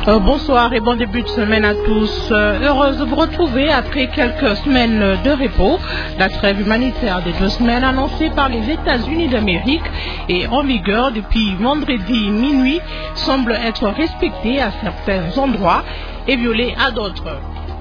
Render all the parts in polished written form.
Bonsoir et bon début de semaine à tous. Heureuse de vous retrouver après quelques semaines de repos. La trêve humanitaire des 2 semaines annoncée par les États-Unis d'Amérique et en vigueur depuis vendredi minuit semble être respectée à certains endroits et violée à d'autres.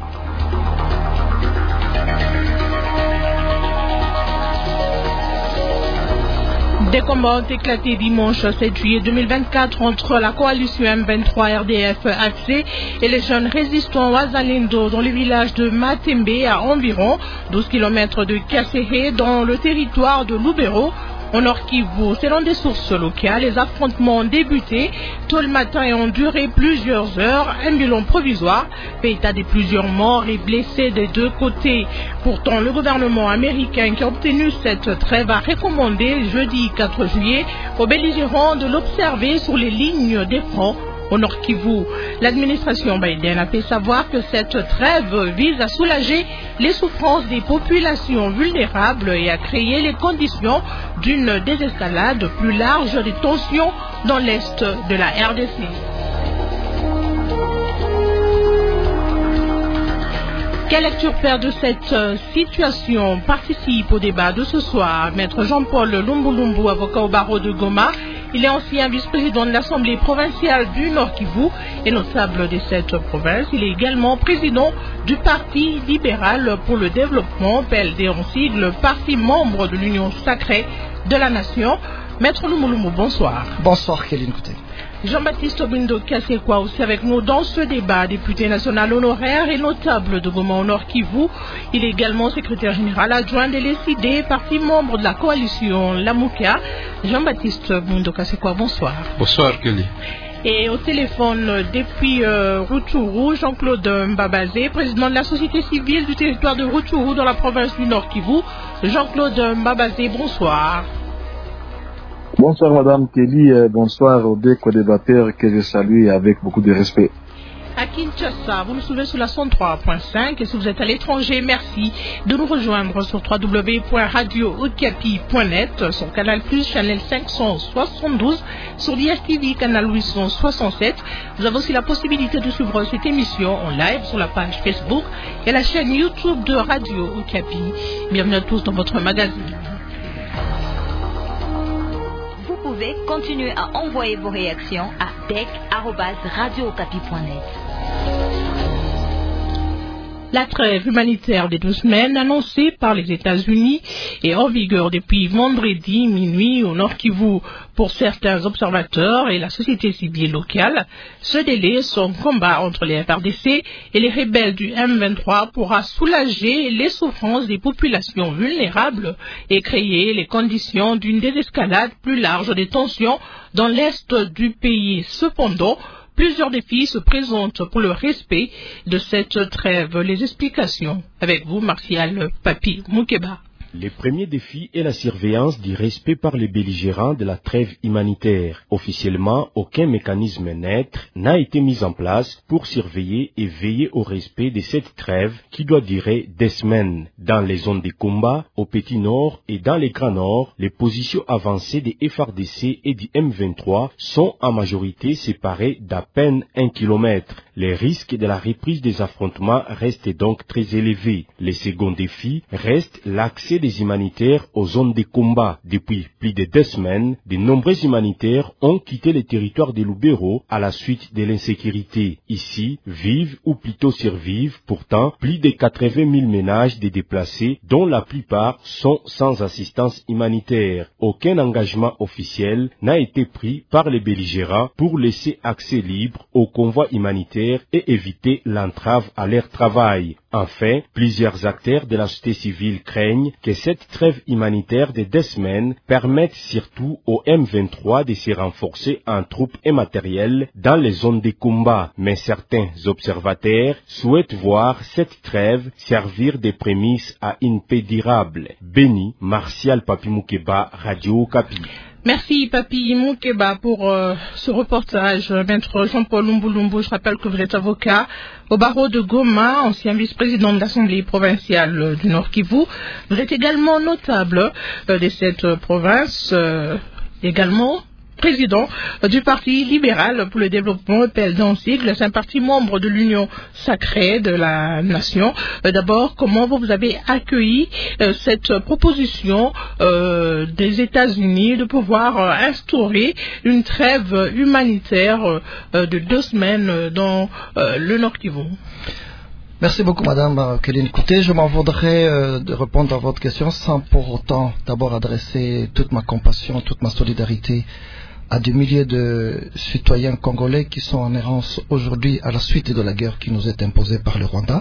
Des combats ont éclaté dimanche 7 juillet 2024 entre la coalition M23 RDF-AC et les jeunes résistants Wazalendo dans le village de Matembe à environ 12 km de Kassehe dans le territoire de Lubero. Au Nord Kivu, selon des sources locales, les affrontements ont débuté tôt le matin et ont duré plusieurs heures. Un bilan provisoire fait état de plusieurs morts et blessés des deux côtés. Pourtant, le gouvernement américain qui a obtenu cette trêve a recommandé jeudi 4 juillet aux belligérants de l'observer sur les lignes des fronts. Au Nord Kivu, l'administration Biden a fait savoir que cette trêve vise à soulager les souffrances des populations vulnérables et à créer les conditions d'une désescalade plus large des tensions dans l'est de la RDC. Quelle lecture faire de cette situation? Participe au débat de ce soir Maître Jean-Paul Lumbulumbu, avocat au barreau de Goma. Il est ancien vice-président de l'Assemblée provinciale du Nord Kivu et notable de cette province. Il est également président du Parti libéral pour le développement, PLD en sigle, parti membre de l'Union sacrée de la nation. Maître Lumbulumbu, bonsoir. Bonsoir, Kéline Kouté. Jean-Baptiste Obindo Kassekwa aussi avec nous dans ce débat, député national honoraire et notable de Goma au Nord Kivu. Il est également secrétaire général adjoint de l'ECD, parti membre de la coalition Lamouka. Jean-Baptiste Obindo Kassekwa, bonsoir. Bonsoir, Kelly. Et au téléphone depuis Rutshuru, Jean-Claude Mbabazé, président de la société civile du territoire de Rutshuru dans la province du Nord Kivu. Jean-Claude Mbabazé, bonsoir. Bonsoir Madame Kelly, bonsoir aux deux co-débatteurs que je salue avec beaucoup de respect. À Kinshasa, vous nous suivez sur la 103.5 et si vous êtes à l'étranger, merci de nous rejoindre sur www.radio-okapi.net, sur Canal+, Channel 572, sur DSTV, Canal 867. Vous avez aussi la possibilité de suivre cette émission en live sur la page Facebook et la chaîne YouTube de Radio Okapi. Bienvenue à tous dans votre magazine. Vous pouvez continuer à envoyer vos réactions à bec@radiookapi.net. La trêve humanitaire des 2 semaines annoncée par les États-Unis est en vigueur depuis vendredi minuit au Nord Kivu pour certains observateurs et la société civile locale. Ce délai, son combat entre les FARDC et les rebelles du M23 pourra soulager les souffrances des populations vulnérables et créer les conditions d'une désescalade plus large des tensions dans l'est du pays. Cependant, plusieurs défis se présentent pour le respect de cette trêve. Les explications avec vous, Martial Papi Moukeba. Le premier défi est la surveillance du respect par les belligérants de la trêve humanitaire. Officiellement, aucun mécanisme neutre n'a été mis en place pour surveiller et veiller au respect de cette trêve qui doit durer des semaines. Dans les zones de combat, au Petit Nord et dans les Grands Nord, les positions avancées des FARDC et du M23 sont en majorité séparées d'à peine 1 kilomètre. Les risques de la reprise des affrontements restent donc très élevés. Le second défi reste l'accès des humanitaires aux zones de combat. Depuis plus de 2 semaines, de nombreux humanitaires ont quitté le territoire de Lubero à la suite de l'insécurité. Ici, vivent ou plutôt survivent pourtant plus de 80 000 ménages de déplacés dont la plupart sont sans assistance humanitaire. Aucun engagement officiel n'a été pris par les belligérants pour laisser accès libre aux convois humanitaires et éviter l'entrave à leur travail. Enfin, plusieurs acteurs de la société civile craignent que cette trêve humanitaire de 2 semaines permette surtout au M23 de se renforcer en troupes et matériel dans les zones de combat. Mais certains observateurs souhaitent voir cette trêve servir de prémisse à une paix durable. Béni, Martial Papi Moukeba, Radio Okapi. Merci Papi Moukeba pour ce reportage. Maître Jean-Paul Lumbulumbu, je rappelle que vous êtes avocat au barreau de Goma, ancien vice-président de l'Assemblée provinciale du Nord Kivu. Vous êtes également notable de cette province, également président du Parti libéral pour le développement, EPL dans le sigle. C'est un parti membre de l'Union sacrée de la nation. D'abord, comment vous avez accueilli cette proposition des États-Unis de pouvoir instaurer une trêve humanitaire de 2 semaines dans le Nord Kivu? Merci beaucoup, Madame Kéline. Écoutez, je m'en voudrais de répondre à votre question sans pour autant d'abord adresser toute ma compassion, toute ma solidarité à des milliers de citoyens congolais qui sont en errance aujourd'hui à la suite de la guerre qui nous est imposée par le Rwanda.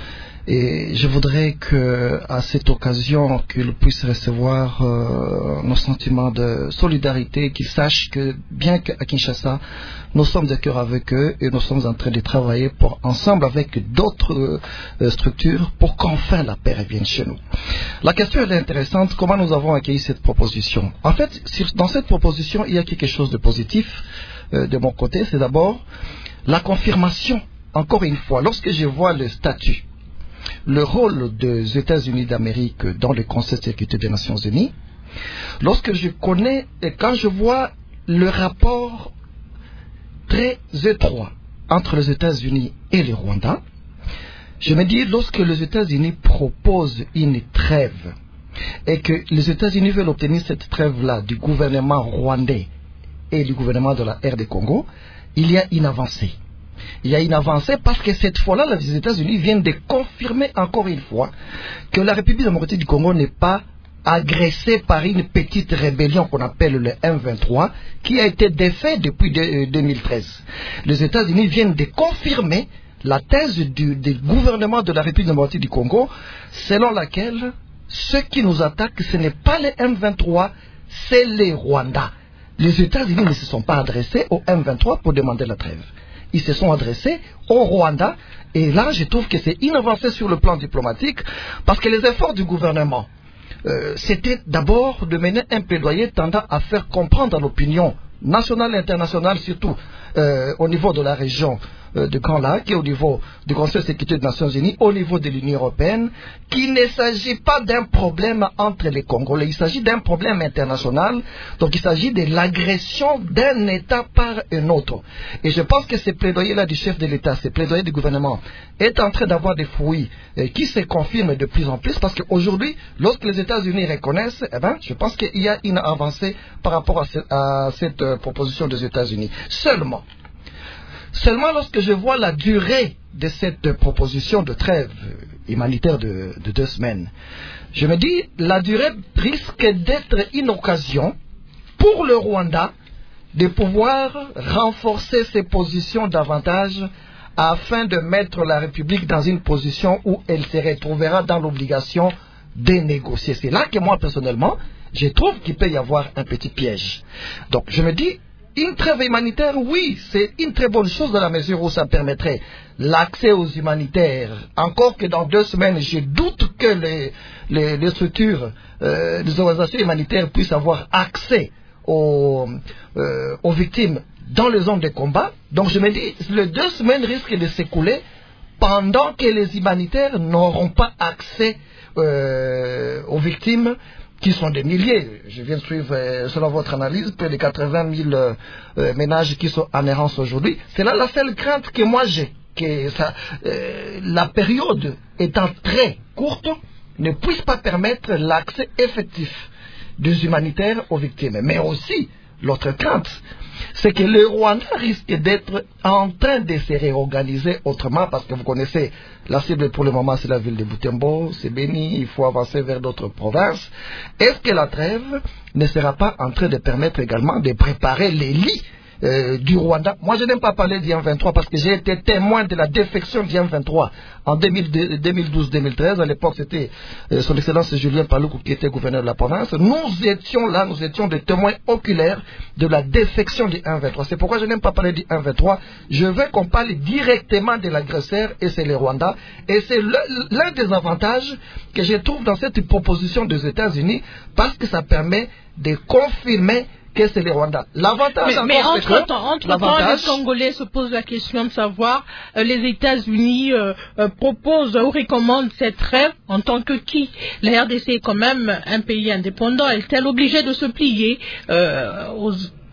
Et je voudrais qu'à cette occasion, qu'ils puissent recevoir nos sentiments de solidarité, qu'ils sachent que bien qu'à Kinshasa, nous sommes de cœur avec eux et nous sommes en train de travailler pour ensemble avec d'autres structures pour qu'enfin la paix revienne chez nous. La question elle est intéressante, comment nous avons accueilli cette proposition? En fait, dans cette proposition, il y a quelque chose de positif de mon côté, c'est d'abord la confirmation, encore une fois, lorsque je vois le statut, le rôle des États-Unis d'Amérique dans le Conseil de sécurité des Nations Unies, lorsque je connais et quand je vois le rapport très étroit entre les États-Unis et le Rwanda, je me dis, lorsque les États-Unis proposent une trêve et que les États-Unis veulent obtenir cette trêve-là du gouvernement rwandais et du gouvernement de la RD Congo, il y a une avancée. Il y a une avancée parce que cette fois-là, les États-Unis viennent de confirmer encore une fois que la République démocratique du Congo n'est pas agressée par une petite rébellion qu'on appelle le M23 qui a été défait depuis 2013. Les États-Unis viennent de confirmer la thèse du gouvernement de la République démocratique du Congo selon laquelle ceux qui nous attaquent, ce n'est pas les M23, c'est les Rwandais. Les États-Unis ne se sont pas adressés au M23 pour demander la trêve. Ils se sont adressés au Rwanda. Et là, je trouve que c'est une avancée sur le plan diplomatique parce que les efforts du gouvernement, c'était d'abord de mener un plaidoyer tendant à faire comprendre à l'opinion nationale et internationale, surtout au niveau de la région de Grand Lac et au niveau du Conseil de sécurité des Nations Unies, au niveau de l'Union européenne, qu'il ne s'agit pas d'un problème entre les Congolais, il s'agit d'un problème international, donc il s'agit de l'agression d'un État par un autre. Et je pense que ce plaidoyer-là du chef de l'État, ce plaidoyer du gouvernement, est en train d'avoir des fruits qui se confirment de plus en plus, parce qu'aujourd'hui, lorsque les États-Unis reconnaissent, eh ben, je pense qu'il y a une avancée par rapport à cette proposition des États-Unis. Seulement lorsque je vois la durée de cette proposition de trêve humanitaire de 2 semaines, je me dis la durée risque d'être une occasion pour le Rwanda de pouvoir renforcer ses positions davantage afin de mettre la République dans une position où elle se retrouvera dans l'obligation de négocier. C'est là que moi personnellement, je trouve qu'il peut y avoir un petit piège. Donc je me dis, une trêve humanitaire, oui, c'est une très bonne chose dans la mesure où ça permettrait l'accès aux humanitaires. Encore que dans 2 semaines, je doute que les structures, les organisations humanitaires puissent avoir accès aux victimes dans les zones de combat. Donc je me dis, les 2 semaines risquent de s'écouler pendant que les humanitaires n'auront pas accès aux victimes, qui sont des milliers. Je viens de suivre, selon votre analyse, près de 80 000 ménages qui sont en errance aujourd'hui. C'est là la seule crainte que moi j'ai, que la période étant très courte, ne puisse pas permettre l'accès effectif des humanitaires aux victimes. Mais aussi, l'autre crainte, c'est que le Rwanda risque d'être en train de se réorganiser autrement, parce que vous connaissez, la cible pour le moment c'est la ville de Butembo, c'est Béni, il faut avancer vers d'autres provinces. Est-ce que la trêve ne sera pas en train de permettre également de préparer les lits du Rwanda? Moi je n'aime pas parler du M23 parce que j'ai été témoin de la défection du M23 en 2012-2013. À l'époque c'était son excellence Julien Paluku qui était gouverneur de la province. Nous étions là, nous étions des témoins oculaires de la défection du M23. C'est pourquoi je n'aime pas parler du M23. Je veux qu'on parle directement de l'agresseur, et c'est le Rwanda. Et c'est l'un des avantages que je trouve dans cette proposition des États-Unis, parce que ça permet de confirmer que c'est le Rwanda. L'avantage, mais entre-temps, les Congolais se posent la question de savoir, les États-Unis proposent ou recommandent cette trêve en tant que qui? La RDC est quand même un pays indépendant. Est-elle obligée de se plier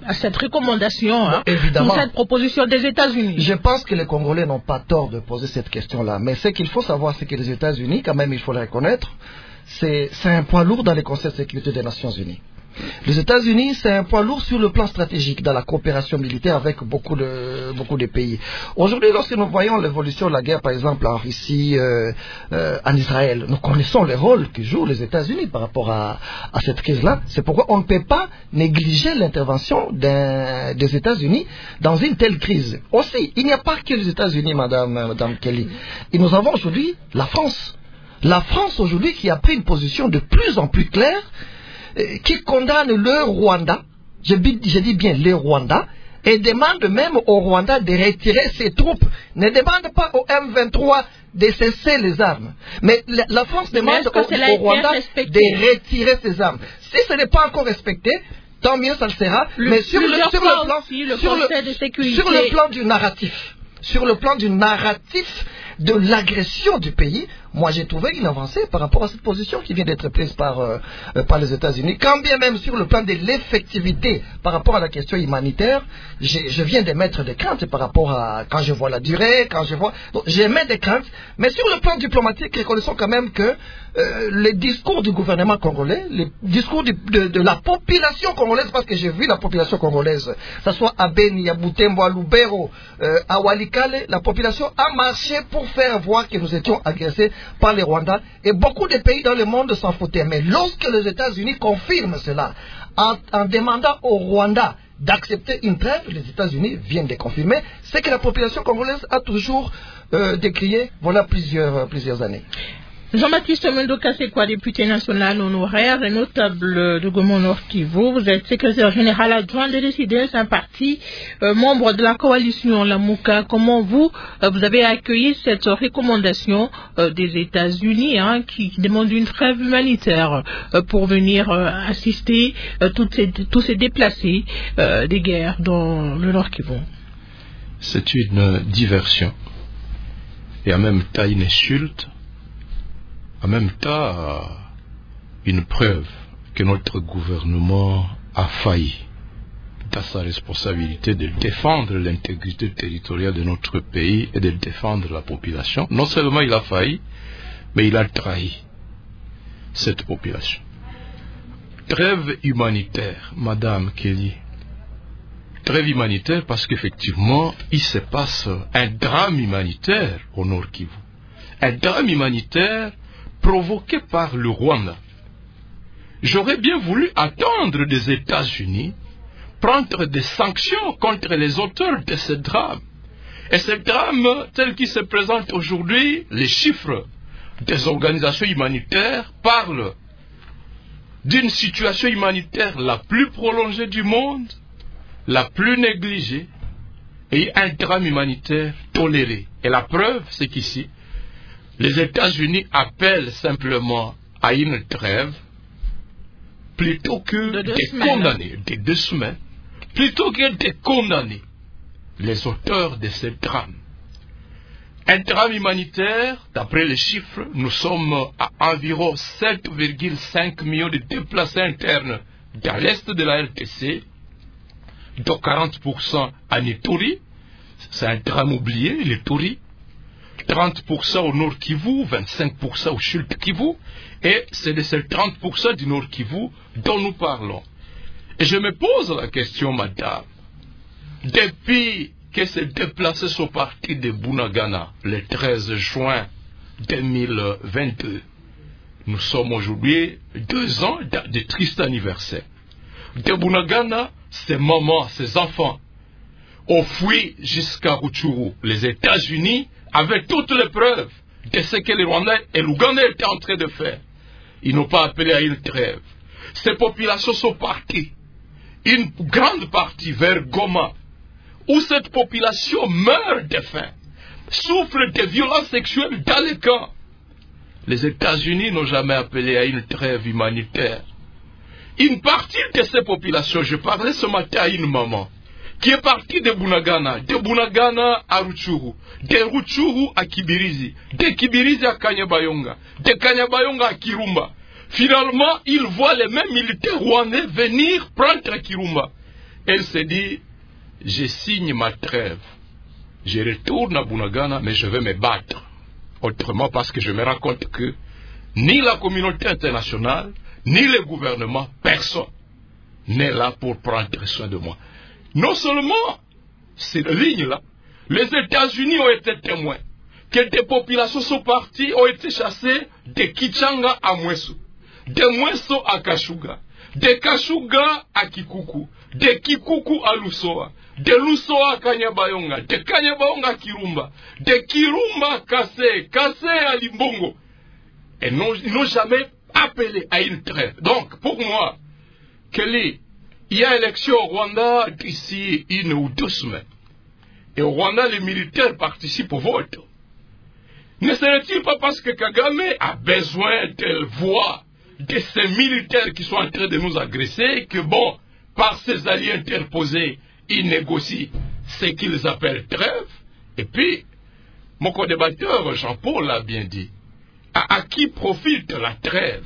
à cette recommandation, évidemment, ou cette proposition des États-Unis? Je pense que les Congolais n'ont pas tort de poser cette question-là. Mais ce qu'il faut savoir, c'est que les États-Unis, quand même, il faut le reconnaître, c'est un poids lourd dans les conseils de sécurité des Nations Unies. Les États-Unis, c'est un poids lourd sur le plan stratégique dans la coopération militaire avec beaucoup de pays. Aujourd'hui, lorsque nous voyons l'évolution de la guerre, par exemple en Russie, en Israël, nous connaissons le rôle que jouent les États-Unis par rapport à cette crise-là. C'est pourquoi on ne peut pas négliger l'intervention des États-Unis dans une telle crise. Aussi, il n'y a pas que les États-Unis, Madame Kelly. Et nous avons aujourd'hui la France. La France aujourd'hui qui a pris une position de plus en plus claire, qui condamne le Rwanda, je dis bien le Rwanda, et demande même au Rwanda de retirer ses troupes. Ne demande pas au M23 de cesser les armes. Mais la France demande au Rwanda de retirer ses armes. Si ce n'est pas encore respecté, tant mieux ça le sera. Mais sur le plan du narratif, de l'agression du pays, moi j'ai trouvé une avancée par rapport à cette position qui vient d'être prise par les États-Unis. Quand bien même sur le plan de l'effectivité par rapport à la question humanitaire, je viens d'émettre des craintes par rapport à quand je vois la durée, donc j'émets des craintes, mais sur le plan diplomatique, reconnaissons quand même que les discours du gouvernement congolais, les discours de la population congolaise, parce que j'ai vu la population congolaise, que ce soit à Beni, à Butembo, à Lubero, à Walikale, la population a marché pour faire voir que nous étions agressés par les Rwandais, et beaucoup de pays dans le monde s'en foutaient. Mais lorsque les États-Unis confirment cela, en demandant au Rwanda d'accepter une trêve, les États-Unis viennent de confirmer ce que la population congolaise a toujours décrié voilà plusieurs années. Jean-Baptiste Mendoka, c'est quoi, député national honoraire et notable de Goma-Nord Kivu. Vous êtes secrétaire général adjoint de Décideurs, un parti membre de la coalition Lamuka. Comment vous avez accueilli cette recommandation des États-Unis qui demande une trêve humanitaire pour venir assister tous ces déplacés des guerres dans le Nord Kivu? C'est une diversion et en même temps une insulte. En même temps, une preuve que notre gouvernement a failli dans sa responsabilité de défendre l'intégrité territoriale de notre pays et de défendre la population. Non seulement il a failli, mais il a trahi cette population. Trêve humanitaire, Madame Kelly. Trêve humanitaire parce qu'effectivement, il se passe un drame humanitaire au Nord Kivu. Un drame humanitaire provoqué par le Rwanda. J'aurais bien voulu attendre des États-Unis prendre des sanctions contre les auteurs de ce drame. Et ce drame, tel qu'il se présente aujourd'hui, les chiffres des organisations humanitaires parlent d'une situation humanitaire la plus prolongée du monde, la plus négligée, et un drame humanitaire toléré. Et la preuve, c'est qu'ici, les États-Unis appellent simplement à une trêve plutôt que de condamner, de 2 semaines, plutôt que de condamner les auteurs de ce drame. Un drame humanitaire, d'après les chiffres, nous sommes à environ 7,5 millions de déplacés internes dans l'est de la RDC, dont 40% en Ituri, c'est un drame oublié, l'Ituri, 30% au Nord Kivu, 25% au Sud Kivu, et c'est de ces 30% du Nord Kivu dont nous parlons. Et je me pose la question, madame, depuis que ces déplacés sont partis de Bunagana le 13 juin 2022, nous sommes aujourd'hui 2 ans de triste anniversaire. De Bunagana, ces mamans, ces enfants ont fui jusqu'à Rutshuru. Les États-Unis avaient toutes les preuves de ce que les Rwandais et l'Ouganda étaient en train de faire. Ils n'ont pas appelé à une trêve. Ces populations sont parties, une grande partie vers Goma, où cette population meurt de faim, souffre de violences sexuelles dans les camps. Les États-Unis n'ont jamais appelé à une trêve humanitaire. Une partie de ces populations, je parlais ce matin à une maman, qui est partie de Bunagana à Rutshuru, de Rutshuru à Kibirizi, de Kibirizi à Kanyabayonga, de Kanyabayonga à Kirumba. Finalement, ils voient les mêmes militaires rwandais venir prendre Kirumba. elle s'est dit, je signe ma trêve, je retourne à Bunagana, mais je vais me battre. Autrement, parce que je me rends compte que ni la communauté internationale, ni le gouvernement, personne n'est là pour prendre soin de moi. Non seulement, cette ligne-là, les États-Unis ont été témoins que des populations sont parties, ont été chassées de Kichanga à Mweso, de Mweso à Kashuga, de Kashuga à Kikuku, de Kikuku à Lusoa, de Lusoa à Kanyabayonga, de Kanyabayonga à Kirumba, de Kirumba à Kase, Kase à Limbongo. Et ils n'ont jamais appelé à une trêve. Donc, pour moi, Kelly, il y a élection au Rwanda d'ici 1 ou 2 semaines. Et au Rwanda, les militaires participent au vote. Ne serait-il pas parce que Kagame a besoin de voix de ces militaires qui sont en train de nous agresser que, bon, par ces alliés interposés, ils négocient ce qu'ils appellent trêve? Et puis, mon co-débatteur Jean-Paul l'a bien dit. À qui profite la trêve?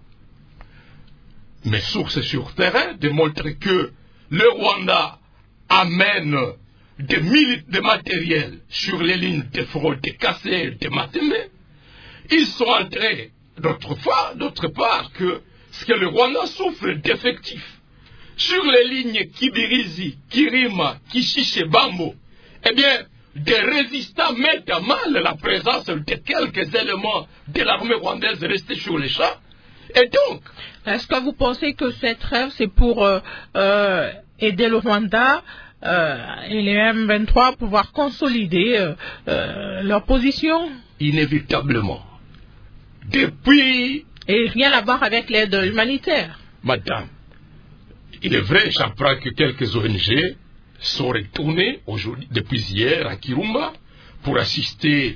Mes sources sur terrain démontrent que le Rwanda amène des matériels sur les lignes de front, de Kassé, de Matembe. Ils sont en train, d'autre part, que le Rwanda souffre d'effectifs. Sur les lignes Kibirizi, Kirima, Kishiche, Bambo, eh bien, des résistants mettent à mal la présence de quelques éléments de l'armée rwandaise restés sur les champs. Et donc... Est-ce que vous pensez que cette trêve, c'est pour aider le Rwanda et les M23 à pouvoir consolider leur position? Inévitablement. Depuis... Et rien à voir avec l'aide humanitaire. Madame, il est vrai, j'apprends que quelques ONG sont retournés aujourd'hui, depuis hier à Kirumba pour assister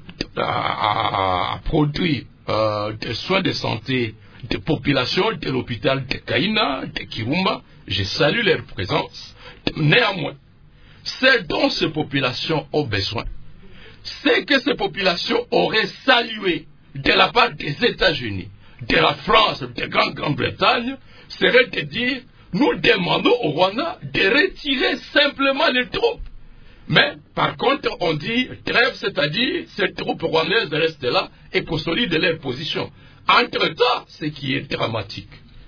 à produire des soins de santé des populations de l'hôpital de Kaina, de Kirumba. Je salue leur présence. Néanmoins, ce dont ces populations ont besoin, c'est que ces populations auraient salué de la part des États-Unis, de la France, de Grande-Bretagne, serait de dire: nous demandons au Rwanda de retirer simplement les troupes. Mais, par contre, on dit trêve, c'est-à-dire ces troupes rwandaises restent là et consolident leur position. Entre-temps, ce qui est dramatique,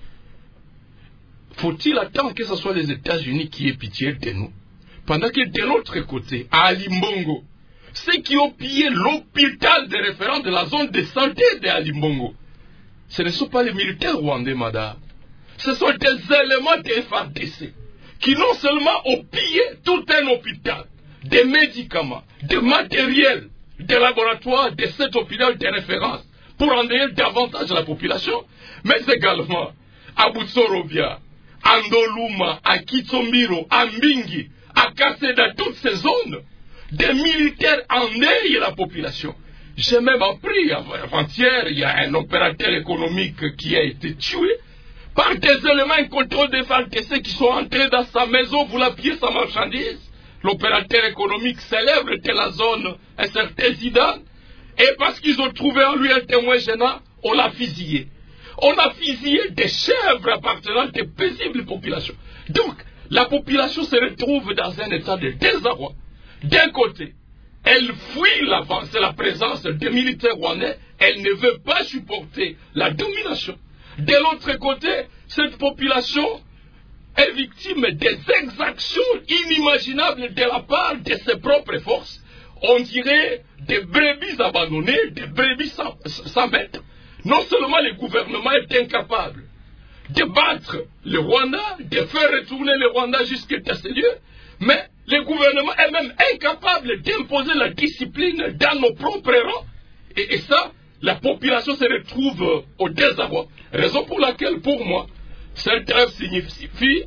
faut-il attendre que ce soit les États-Unis qui aient pitié de nous? Pendant que de l'autre côté, à Limbongo, ceux qui ont pillé l'hôpital de référence de la zone de santé de Limbongo, ce ne sont pas les militaires rwandais, madame. Ce sont des éléments de FARDC qui non seulement ont pillé tout un hôpital, des médicaments, des matériels, des laboratoires de cet hôpital de référence pour endeuiller davantage la population, mais également à Butsorobia, à Ndoluma, à Kitsombiro, à Mbingi, à Kaseda, toutes ces zones, des militaires endeuillent la population. J'ai même appris avant-hier, il y a un opérateur économique qui a été tué par des éléments incontrôlés des FARDC qui sont entrés dans sa maison pour la piller sa marchandise. L'opérateur économique célèbre de la zone, un certain Zidane, et parce qu'ils ont trouvé en lui un témoin gênant, on l'a fusillé. On a fusillé des chèvres appartenant à des paisibles populations. Donc, la population se retrouve dans un état de désarroi. D'un côté, elle fuit la présence des militaires rwandais, elle ne veut pas supporter la domination. De l'autre côté, cette population est victime des exactions inimaginables de la part de ses propres forces. On dirait des brebis abandonnées, des brebis sans maître. Non seulement le gouvernement est incapable de battre le Rwanda, de faire retourner le Rwanda jusqu'à ce lieu, mais le gouvernement est même incapable d'imposer la discipline dans nos propres rangs. Et ça, la population se retrouve au désarroi. Raison pour laquelle, pour moi, cette trêve signifie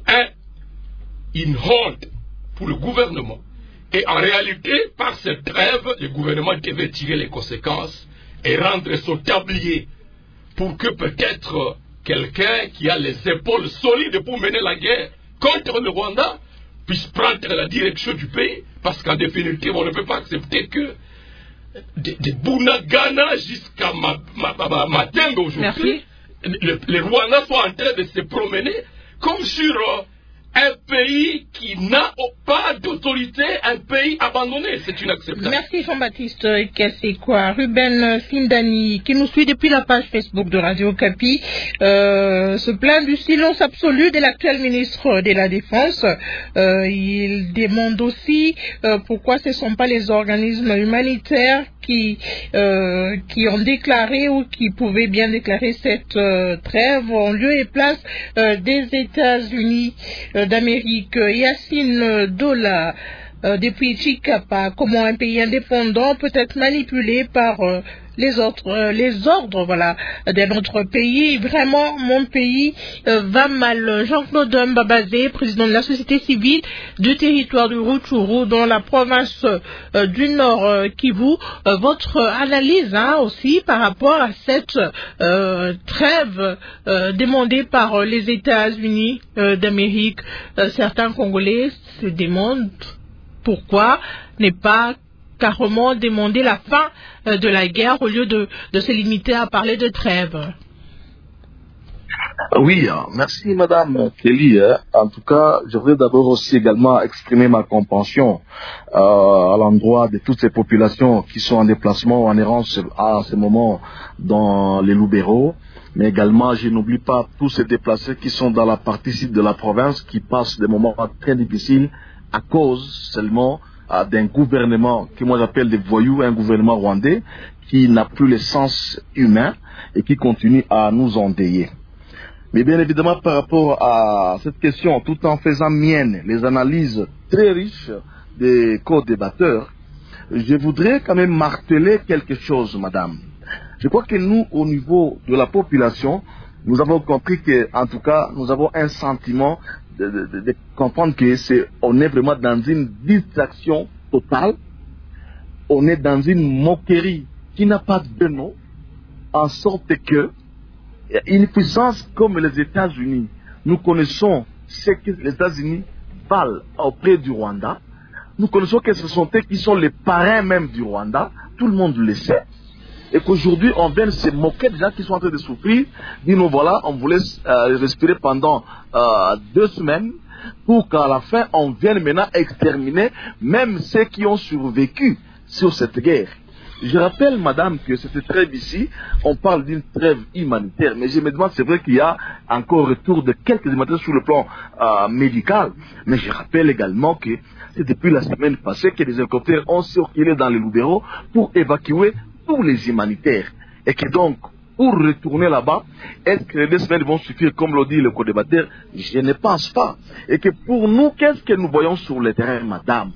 une honte pour le gouvernement. Et en réalité, par cette trêve, le gouvernement devait tirer les conséquences et rendre son tablier pour que peut-être quelqu'un qui a les épaules solides pour mener la guerre contre le Rwanda puisse prendre la direction du pays. Parce qu'en définitive, on ne peut pas accepter que de Bunagana jusqu'à Matembe aujourd'hui, les Rwandais sont en train de se promener comme sur un pays qui n'a pas d'autorité, un pays abandonné. C'est inacceptable. Merci Jean-Baptiste Kassekwa. Ruben Sindani, qui nous suit depuis la page Facebook de Radio Okapi, se plaint du silence absolu de l'actuel ministre de la Défense. Il demande aussi pourquoi ce ne sont pas les organismes humanitaires qui ont déclaré ou qui pouvaient bien déclarer cette trêve en lieu et place des États-Unis d'Amérique. Yacine Dola, depuis Chikapa, comment un pays indépendant peut être manipulé par les ordres voilà, de notre pays. Vraiment, mon pays va mal. Jean-Claude Mbabazé, président de la société civile du territoire du Rutshuru dans la province du Nord Kivu, votre analyse aussi par rapport à cette trêve demandée par les États-Unis d'Amérique. Certains Congolais se demandent pourquoi n'est pas carrément demander la fin de la guerre au lieu de se limiter à parler de trêve. Oui, merci Madame Kelly. En tout cas, je voudrais d'abord aussi également exprimer ma compassion à l'endroit de toutes ces populations qui sont en déplacement ou en errance à ce moment dans les Lubero. Mais également, je n'oublie pas tous ces déplacés qui sont dans la partie sud de la province, qui passent des moments très difficiles à cause seulement d'un gouvernement que moi j'appelle des voyous, un gouvernement rwandais qui n'a plus le sens humain et qui continue à nous endeuiller. Mais bien évidemment, par rapport à cette question, tout en faisant mienne les analyses très riches des co-débatteurs, je voudrais quand même marteler quelque chose, madame. Je crois que nous, au niveau de la population, nous avons compris que, en tout cas, nous avons un sentiment de comprendre que on est vraiment dans une distraction totale, on est dans une moquerie qui n'a pas de nom, en sorte que une puissance comme les États-Unis, nous connaissons ce que les États-Unis valent auprès du Rwanda, nous connaissons que ce sont eux qui sont les parrains même du Rwanda, tout le monde le sait. Et qu'aujourd'hui, on vient se moquer des gens qui sont en train de souffrir. Dis nous voilà, on vous laisse respirer pendant 2 semaines pour qu'à la fin, on vienne maintenant exterminer même ceux qui ont survécu sur cette guerre. Je rappelle, madame, que cette trêve ici, on parle d'une trêve humanitaire. Mais je me demande, c'est vrai qu'il y a encore retour de quelques humanitaires sur le plan médical. Mais je rappelle également que c'est depuis la semaine passée que les hélicoptères ont circulé dans les Lubero pour évacuer tous les humanitaires. Et que donc, pour retourner là-bas, est-ce que les 2 semaines vont suffire, comme le dit le co-débatteur? Je ne pense pas. Et que pour nous, qu'est-ce que nous voyons sur le terrain, madame?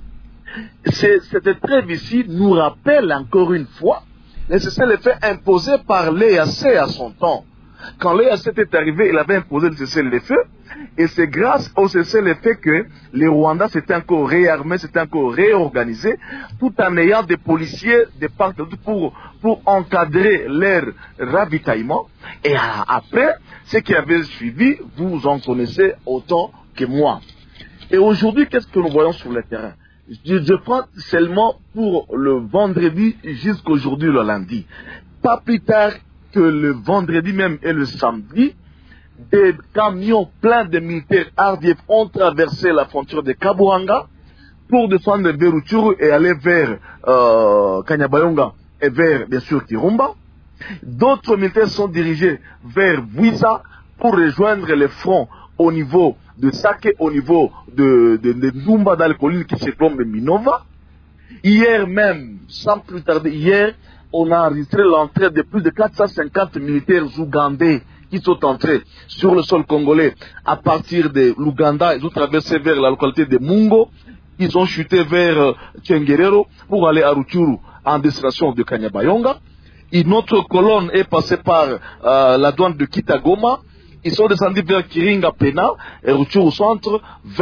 Cette trêve ici nous rappelle encore une fois le cessez-le-feu imposé par l'EAC à son temps. Quand l'EAC est arrivé, il avait imposé le cessez-le-feu, et c'est grâce au cessez-le-feu que les Rwandais s'étaient encore réarmés, s'étaient encore réorganisés, tout en ayant des policiers de part pour encadrer leur ravitaillement. Et après, ce qui avait suivi, vous en connaissez autant que moi. Et aujourd'hui, qu'est-ce que nous voyons sur le terrain? Je prends seulement pour le vendredi jusqu'aujourd'hui le lundi. Pas plus tard que le vendredi même et le samedi, des camions pleins de militaires RDF ont traversé la frontière de Kabuanga pour descendre vers Rutshuru et aller vers Kanyabayonga et vers, bien sûr, Kirumba. D'autres militaires sont dirigés vers Bwisa pour rejoindre les fronts au niveau de Sake, au niveau de Ndumba dans les collines qui se trouvent de Minova. Hier même, sans plus tarder, hier, on a enregistré l'entrée de plus de 450 militaires ougandais qui sont entrés sur le sol congolais à partir de l'Ouganda. Ils ont traversé vers la localité de Mungo. Ils ont chuté vers Tchengerero pour aller à Rutshuru en destination de Kanyabayonga. Une autre colonne est passée par la douane de Kitagoma. Ils sont descendus vers Kiringa Pena et Rutshuru centre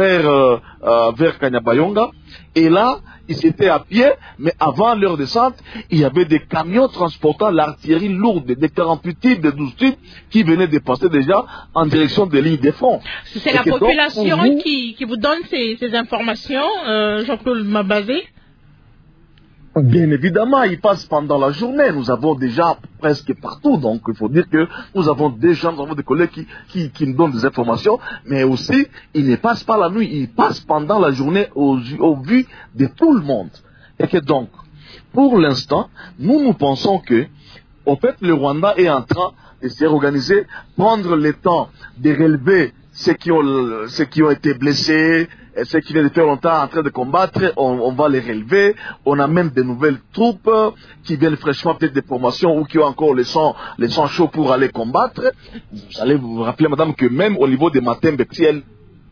vers Kanyabayonga. Et là, ils étaient à pied, mais avant leur descente, il y avait des camions transportant l'artillerie lourde, des 48 types, des 12 types, qui venaient de passer déjà en direction des lignes de front. C'est la population qui vous donne ces informations, Jean-Claude Mbabazé? Bien évidemment, ils passent pendant la journée. Nous avons déjà presque partout. Donc, il faut dire que nous avons des collègues qui nous donnent des informations. Mais aussi, ils ne passent pas la nuit. Ils passent pendant la journée au vu de tout le monde. Et que donc, pour l'instant, nous pensons que, en fait, le Rwanda est en train de se réorganiser, prendre le temps de relever ceux qui ont été blessés, ceux qui viennent de faire longtemps en train de combattre, on va les relever. On a même de nouvelles troupes qui viennent fraîchement peut-être des formations ou qui ont encore les sangs chauds pour aller combattre. Vous allez vous rappeler, madame, que même au niveau des matins Betiel,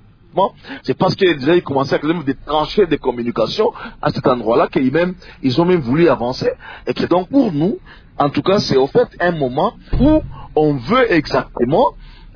c'est parce qu'ils déjà ils commençaient à créer des tranchées de communication à cet endroit-là qu'ils ont même voulu avancer. Et que donc pour nous, en tout cas, c'est au fait un moment où on veut exactement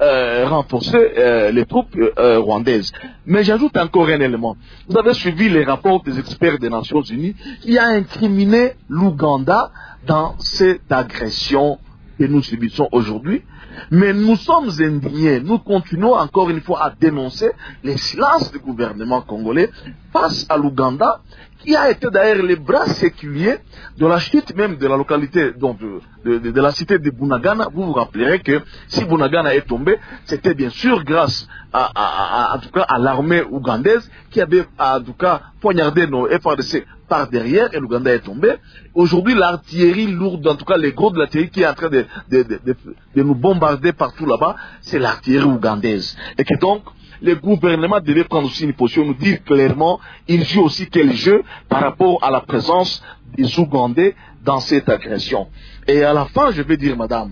renforcer les troupes rwandaises. Mais j'ajoute encore un élément. Vous avez suivi les rapports des experts des Nations Unies qui a incriminé l'Ouganda dans cette agression que nous subissons aujourd'hui. Mais nous sommes indignés. Nous continuons encore une fois à dénoncer les silences du gouvernement congolais face à l'Ouganda, qui a été d'ailleurs les bras séculiers de la chute même de la localité, donc de la cité de Bunagana. Vous vous rappellerez que si Bunagana est tombé, c'était bien sûr grâce en tout cas à l'armée ougandaise qui avait en tout cas poignardé nos FARDC par derrière et l'Ouganda est tombé. Aujourd'hui, l'artillerie lourde, en tout cas les gros de l'artillerie qui est en train de nous bombarder partout là-bas, c'est l'artillerie ougandaise. Et que donc, le gouvernement devait prendre aussi une position, nous dire clairement, il joue aussi quel jeu par rapport à la présence des Ougandais dans cette agression. Et à la fin, je vais dire, madame,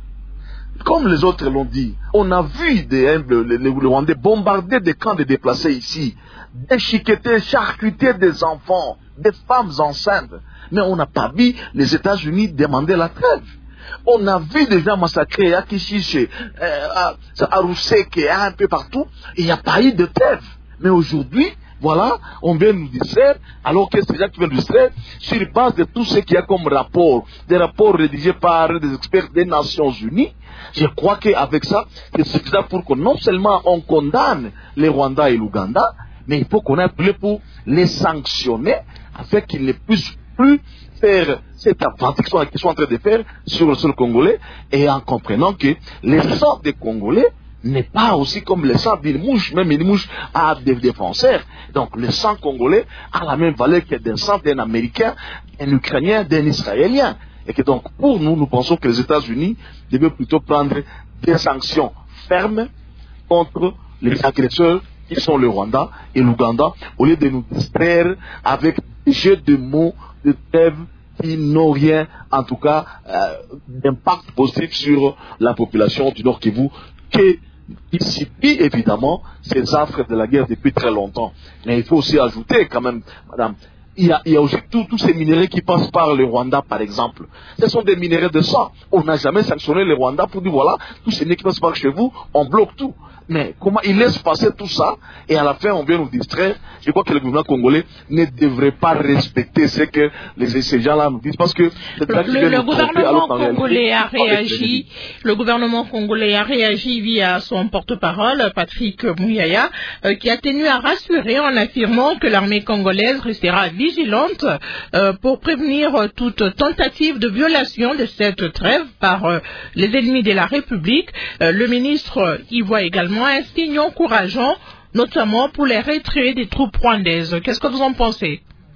comme les autres l'ont dit, on a vu les Rwandais bombarder des camps de déplacés ici, déchiqueter, charcuter des enfants, des femmes enceintes. Mais on n'a pas vu les États-Unis demander la trêve. On a vu des gens massacrés à Kishiche, à Rousseke, un peu partout, et il n'y a pas eu de trêve. Mais aujourd'hui, voilà, on vient nous distraire, alors que c'est déjà qui vient nous distraire, sur base de tout ce qu'il y a comme rapport, des rapports rédigés par des experts des Nations Unies. Je crois qu'avec ça, c'est suffisant pour que non seulement on condamne les Rwandais et l'Ouganda, mais il faut qu'on ait appelé pour les sanctionner, afin qu'ils ne puissent plus faire cette aventure qu'ils sont en train de faire sur le sol congolais, et en comprenant que les sang des Congolais n'est pas aussi comme le sang d'une mouche. Même une mouche a des défenseurs. Donc le sang congolais a la même valeur que le sang d'un Américain, d'un Ukrainien, d'un Israélien. Et que donc pour nous, nous pensons que les États-Unis devaient plutôt prendre des sanctions fermes contre les agresseurs qui sont le Rwanda et l'Ouganda, au lieu de nous distraire avec des jeux de mots, de trêves qui n'ont rien, en tout cas, d'impact positif sur la population du Nord Kivu, qui subit évidemment ces affres de la guerre depuis très longtemps. Mais il faut aussi ajouter quand même, madame, il y a aussi tous ces minéraux qui passent par le Rwanda, par exemple. Ce sont des minéraux de sang. On n'a jamais sanctionné le Rwanda pour dire, voilà, tous ces minéraux qui passent par chez vous, on bloque tout. Mais comment ils laissent passer tout ça et à la fin on vient nous distraire? Je crois que le gouvernement congolais ne devrait pas respecter ce que ces gens-là nous disent, parce que le gouvernement congolais a réagi. Le gouvernement congolais a réagi via son porte-parole Patrick Muyaya, qui a tenu à rassurer en affirmant que l'armée congolaise restera vigilante pour prévenir toute tentative de violation de cette trêve par les ennemis de la République. Le ministre y voit également un signe encourageant, notamment pour les retraits des troupes rwandaises. Qu'est-ce que vous en pensez?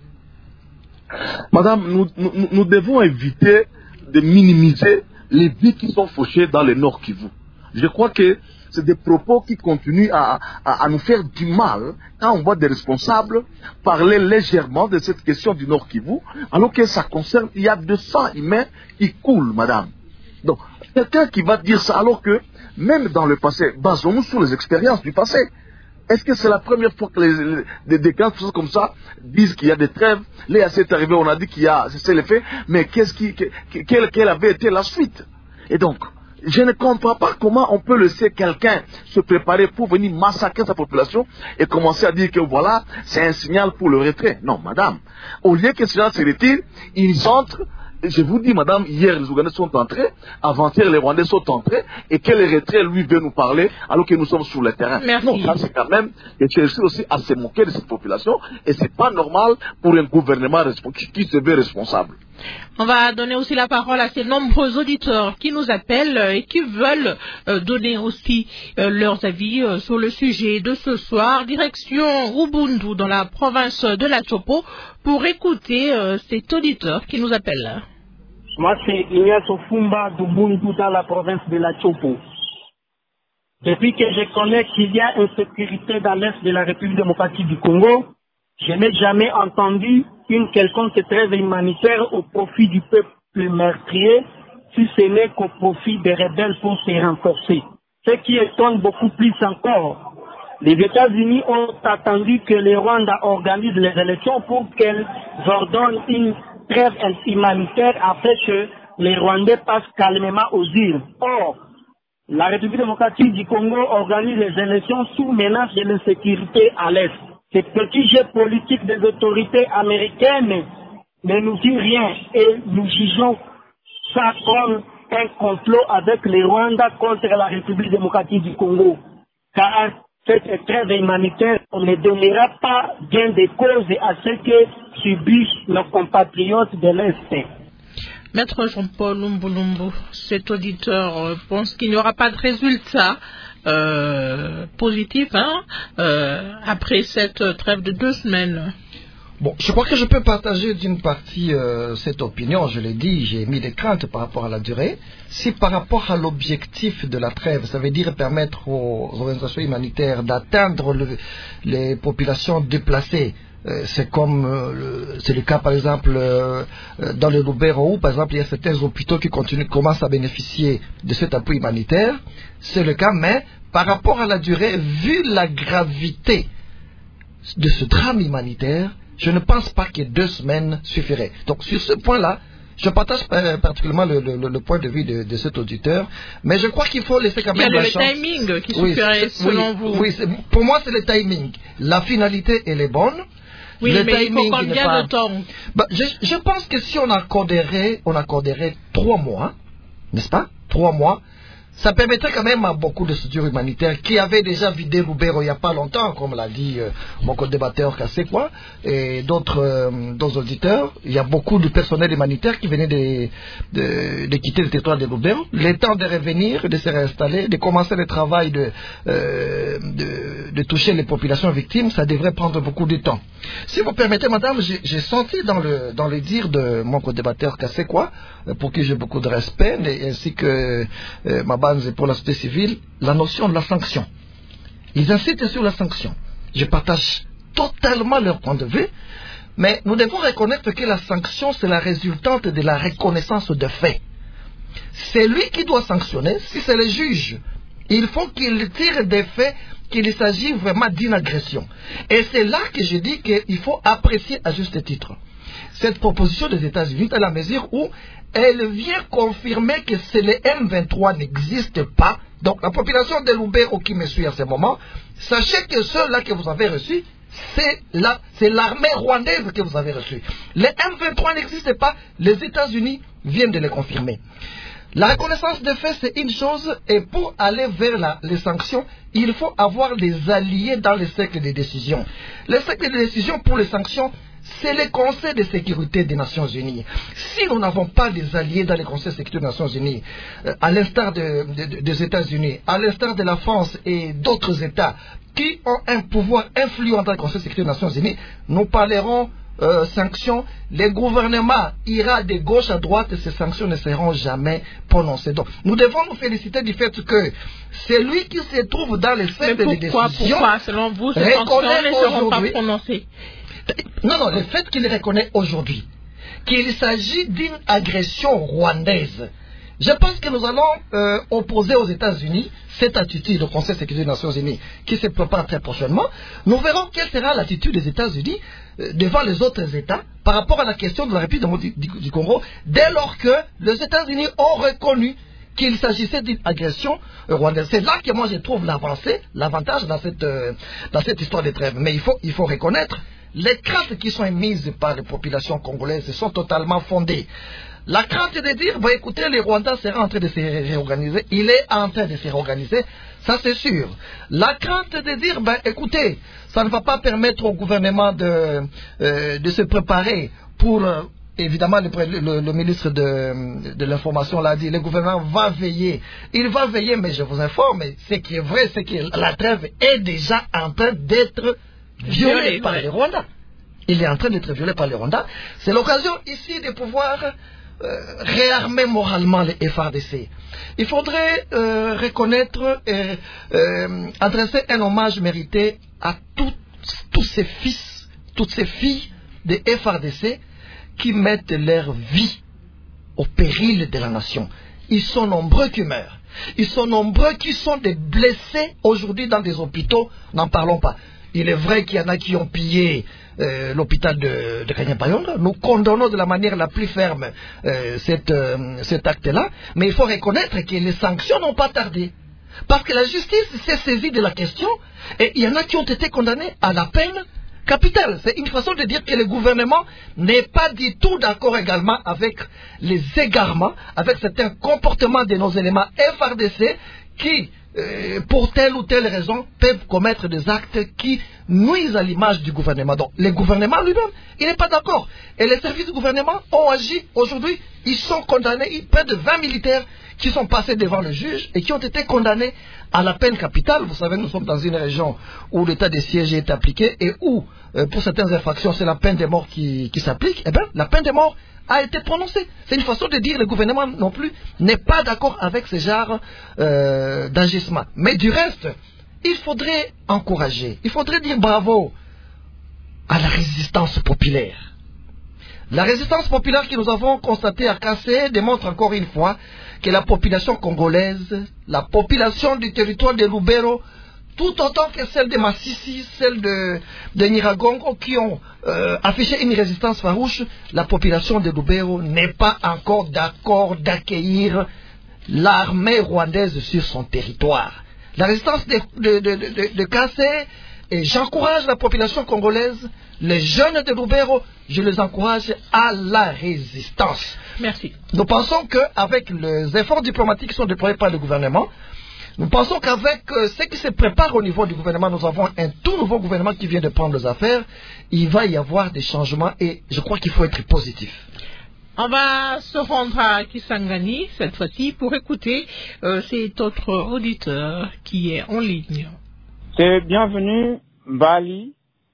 Madame, nous devons éviter de minimiser les vies qui sont fauchées dans le Nord Kivu. Je crois que c'est des propos qui continuent à nous faire du mal quand on voit des responsables parler légèrement de cette question du Nord Kivu, alors que ça concerne, il y a 200 humains qui coulent, madame. Donc, quelqu'un qui va dire ça alors que, même dans le passé, basons-nous sur les expériences du passé. Est-ce que c'est la première fois que des cas comme ça disent qu'il y a des trêves? Là, c'est arrivé, on a dit qu'il y a, c'est le fait, mais quelle avait été la suite? Et donc, je ne comprends pas comment on peut laisser quelqu'un se préparer pour venir massacrer sa population et commencer à dire que voilà, c'est un signal pour le retrait. Non, madame. Au lieu que ces gens se retirent, ils entrent je vous dis, madame, hier les Ougandais sont entrés, avant-hier les Rwandais sont entrés, et que l'Érythrée, lui, veut nous parler, alors que nous sommes sur le terrain. Merci. Non, ça c'est quand même, et chercher aussi à se moquer de cette population, et c'est pas normal pour un gouvernement qui se veut responsable. On va donner aussi la parole à ces nombreux auditeurs qui nous appellent et qui veulent donner aussi leurs avis sur le sujet de ce soir. Direction Ubundu dans la province de la Chopo pour écouter cet auditeur qui nous appelle. Moi, c'est Ignacio Fumba d'Ubundu dans la province de la Chopo. Depuis que je connais qu'il y a insécurité dans l'est de la République démocratique du Congo, je n'ai jamais entendu une quelconque trêve humanitaire au profit du peuple meurtrier, si ce n'est qu'au profit des rebelles pour se renforcer. Ce qui étonne beaucoup plus encore, les États-Unis ont attendu que le Rwanda organise les élections pour qu'elles ordonnent une trêve humanitaire afin que les Rwandais passent calmement aux îles. Or, la République démocratique du Congo organise les élections sous menace de l'insécurité à l'Est. Ce petit jeu politique des autorités américaines ne nous dit rien et nous jugeons ça comme un complot avec les Rwandais contre la République démocratique du Congo. Car cette trêve humanitaire ne donnera pas gain de cause à ce que subissent nos compatriotes de l'Est. Maître Jean-Paul Lumbulumbu, cet auditeur pense qu'il n'y aura pas de résultat positif après cette trêve de 2 semaines. Bon, je crois que je peux partager d'une partie cette opinion. Je l'ai dit, j'ai mis des craintes par rapport à la durée. Si par rapport à l'objectif de la trêve, ça veut dire permettre aux organisations humanitaires d'atteindre les populations déplacées, c'est comme c'est le cas par exemple dans le Lubero où par exemple il y a certains hôpitaux qui commencent à bénéficier de cet appui humanitaire, c'est le cas, mais par rapport à la durée, vu la gravité de ce drame humanitaire, je ne pense pas que 2 semaines suffiraient. Donc sur ce point-là, je partage particulièrement le point de vue de cet auditeur, mais je crois qu'il faut laisser quand même la chance. Il y a le timing qui suffirait selon vous. Oui, pour moi c'est le timing. La finalité elle est bonne. Oui, mais il faut combien de temps? Je pense que si on accorderait 3 mois, n'est-ce pas? 3 mois, ça permettrait quand même à beaucoup de structures humanitaires qui avaient déjà vidé Lubero il n'y a pas longtemps, comme l'a dit mon co-débatteur Kassekwa et d'autres auditeurs. Il y a beaucoup de personnel humanitaire qui venait de quitter le territoire de Lubero. Le temps de revenir, de se réinstaller, de commencer le travail de toucher les populations victimes, ça devrait prendre beaucoup de temps. Si vous permettez, madame, j'ai senti dans le dire de mon co-débatteur Kassekwa, pour qui j'ai beaucoup de respect, ainsi que ma base pour la société civile, la notion de la sanction. Ils insistent sur la sanction. Je partage totalement leur point de vue, mais nous devons reconnaître que la sanction, c'est la résultante de la reconnaissance de faits. C'est lui qui doit sanctionner, si c'est le juge. Il faut qu'il tire des faits qu'il s'agit vraiment d'une agression. Et c'est là que je dis qu'il faut apprécier à juste titre cette proposition des États-Unis à la mesure où elle vient confirmer que le M23 n'existe pas. Donc la population de Lubero qui me suit à ce moment, sachez que ceux-là que vous avez reçus, c'est l'armée rwandaise que vous avez reçue. Le M23 n'existe pas, les États-Unis viennent de le confirmer. La reconnaissance des faits, c'est une chose, et pour aller vers les sanctions, il faut avoir des alliés dans les cercles de décision. Les cercles de décision pour les sanctions, c'est le Conseil de sécurité des Nations Unies. Si nous n'avons pas des alliés dans le Conseil de sécurité des Nations Unies, à l'instar des États-Unis, à l'instar de la France et d'autres États qui ont un pouvoir influent dans le Conseil de sécurité des Nations Unies, nous parlerons sanctions. Le gouvernement ira de gauche à droite et ces sanctions ne seront jamais prononcées. Donc, nous devons nous féliciter du fait que c'est lui qui se trouve dans les cercles de décision. Pourquoi, selon vous, ces sanctions ne seront pas prononcées? Non, le fait qu'il reconnaît aujourd'hui qu'il s'agit d'une agression rwandaise, je pense que nous allons opposer aux États-Unis cette attitude au Conseil de sécurité des Nations Unies qui se prépare très prochainement. Nous verrons quelle sera l'attitude des États-Unis devant les autres États par rapport à la question de la République du Congo, dès lors que les États-Unis ont reconnu qu'il s'agissait d'une agression rwandaise. C'est là que moi je trouve l'avancée, l'avantage dans cette histoire de trêve. Mais il faut reconnaître les craintes qui sont émises par les populations congolaises sont totalement fondées. La crainte de dire, écoutez, le Rwanda sera en train de se réorganiser. Il est en train de se réorganiser, ça c'est sûr. La crainte de dire, écoutez, ça ne va pas permettre au gouvernement de se préparer pour... évidemment, le ministre de l'Information l'a dit, le gouvernement va veiller. Il va veiller, mais je vous informe, ce qui est vrai, c'est que la trêve est déjà en train d'être violée par le Rwanda. Il est en train d'être violé par le Rwanda. C'est l'occasion ici de pouvoir réarmer moralement les FARDC. Il faudrait reconnaître et adresser un hommage mérité à tous ces fils, toutes ces filles des FARDC qui mettent leur vie au péril de la nation. Ils sont nombreux qui meurent. Ils sont nombreux qui sont des blessés aujourd'hui dans des hôpitaux. N'en parlons pas. Il est vrai qu'il y en a qui ont pillé l'hôpital de Kanyapayonga. Nous condamnons de la manière la plus ferme cet acte-là. Mais il faut reconnaître que les sanctions n'ont pas tardé. Parce que la justice s'est saisie de la question et il y en a qui ont été condamnés à la peine capitale. C'est une façon de dire que le gouvernement n'est pas du tout d'accord également avec les égarements, avec certains comportements de nos éléments FARDC qui, pour telle ou telle raison, peuvent commettre des actes qui nuisent à l'image du gouvernement. Donc, le gouvernement lui-même, il n'est pas d'accord. Et les services du gouvernement ont agi aujourd'hui, ils sont condamnés, près de 20 militaires qui sont passés devant le juge et qui ont été condamnés à la peine capitale. Vous savez, nous sommes dans une région où l'état de siège est appliqué et où, pour certaines infractions, c'est la peine de mort qui s'applique. Eh bien, la peine de mort a été prononcée. C'est une façon de dire que le gouvernement non plus n'est pas d'accord avec ce genre d'agissement. Mais du reste, il faudrait encourager, il faudrait dire bravo à la résistance populaire. La résistance populaire que nous avons constatée à Kassé démontre encore une fois que la population congolaise, la population du territoire de Lubero, tout autant que celle de Massissi, celle de Nyiragongo, qui ont affiché une résistance farouche, la population de Lubero n'est pas encore d'accord d'accueillir l'armée rwandaise sur son territoire. La résistance de Kassé, et j'encourage la population congolaise, les jeunes de Lubero, je les encourage à la résistance. Merci. Nous pensons qu'avec les efforts diplomatiques qui sont déployés par le gouvernement, nous pensons qu'avec ce qui se prépare au niveau du gouvernement, nous avons un tout nouveau gouvernement qui vient de prendre les affaires. Il va y avoir des changements et je crois qu'il faut être positif. On va se rendre à Kisangani cette fois-ci pour écouter cet autre auditeur qui est en ligne. C'est bienvenue Bali,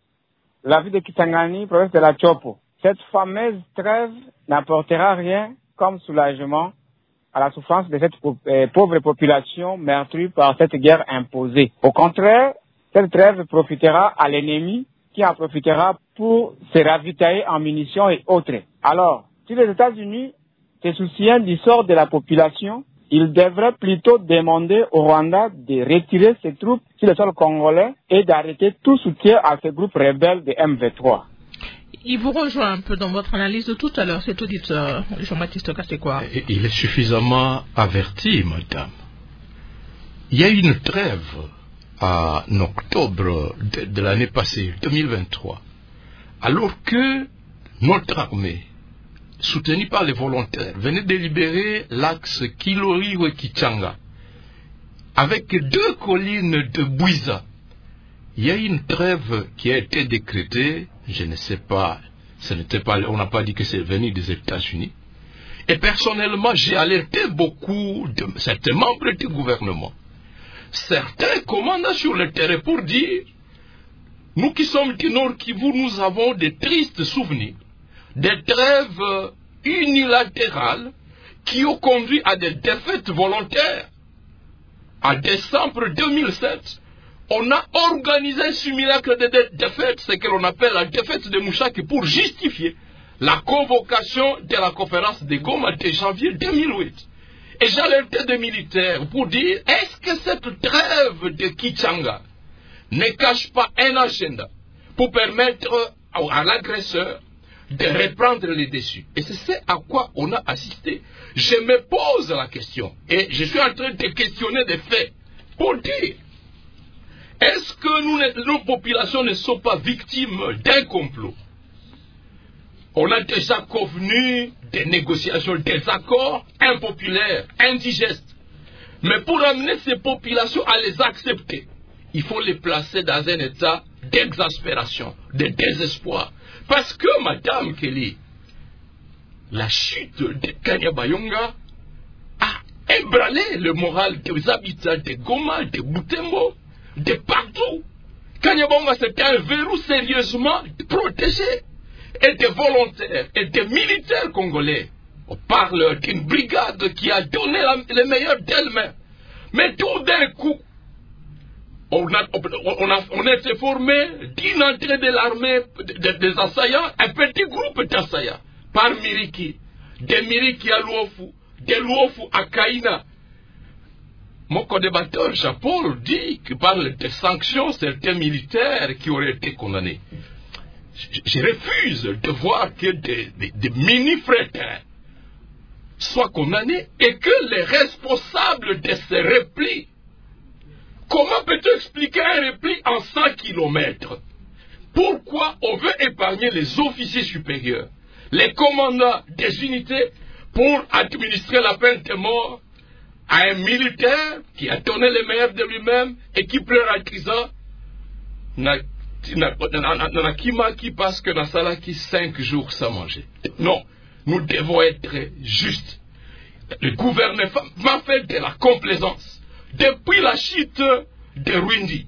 la ville de Kisangani, province de la Chopo. Cette fameuse trêve n'apportera rien comme soulagement à la souffrance de cette pauvre population meurtrie par cette guerre imposée. Au contraire, cette trêve profitera à l'ennemi qui en profitera pour se ravitailler en munitions et autres. Alors, si les États-Unis se soucient du sort de la population, ils devraient plutôt demander au Rwanda de retirer ses troupes sur le sol congolais et d'arrêter tout soutien à ces groupes rebelles de M23. Il vous rejoint un peu dans votre analyse de tout à l'heure, cet auditeur, Jean-Baptiste Kassekwa. Il est suffisamment averti, madame. Il y a une trêve en octobre de l'année passée, 2023, alors que notre armée, soutenue par les volontaires, venait de libérer l'axe Kilori-Kichanga, avec 2 collines de Bouiza. Il y a une trêve qui a été décrétée, je ne sais pas, on n'a pas dit que c'est venu des États-Unis. Et personnellement, j'ai alerté beaucoup de certains membres du gouvernement. Certains commandent sur le terrain pour dire, nous qui sommes du Nord Kivu, nous avons des tristes souvenirs, des trêves unilatérales qui ont conduit à des défaites volontaires. En décembre 2007, on a organisé un simulacre de défaite, ce que l'on appelle la défaite de Mouchaki, pour justifier la convocation de la conférence de Goma de janvier 2008. Et j'ai alerté des militaires pour dire, est-ce que cette trêve de Kichanga ne cache pas un agenda pour permettre à l'agresseur de reprendre les dessus? Et c'est ce à quoi on a assisté. Je me pose la question, et je suis en train de questionner des faits, pour dire, est-ce que nos populations ne sont pas victimes d'un complot? On a déjà convenu des négociations, des accords impopulaires, indigestes. Mais pour amener ces populations à les accepter, il faut les placer dans un état d'exaspération, de désespoir. Parce que, Madame Kelly, la chute de Kanyabayonga a ébranlé le moral des habitants de Goma, de Butembo, de partout. Kanyabayonga, c'était un verrou sérieusement protégé. Et des volontaires et des militaires congolais. On parle d'une brigade qui a donné le meilleur d'elle-même. Mais tout d'un coup, on a été formé d'une entrée de l'armée des assaillants, un petit groupe d'assaillants, par Miriki. Des Miriki à Luofu, des Luofu à Kaina. Mon co-débatteur, Jean-Paul, dit qu'il parle de sanctions certains militaires qui auraient été condamnés. Je refuse de voir que des mini-frétins soient condamnés et que les responsables de ces replis. Comment peut-on expliquer un repli en 100 km? Pourquoi on veut épargner les officiers supérieurs, les commandants des unités pour administrer la peine de mort à un militaire qui a donné le meilleur de lui-même et qui pleure en disant qui passe que dans sala qui 5 jours sans manger. Non, nous devons être justes. Le gouvernement fait de la complaisance. Depuis la chute de Rwindi,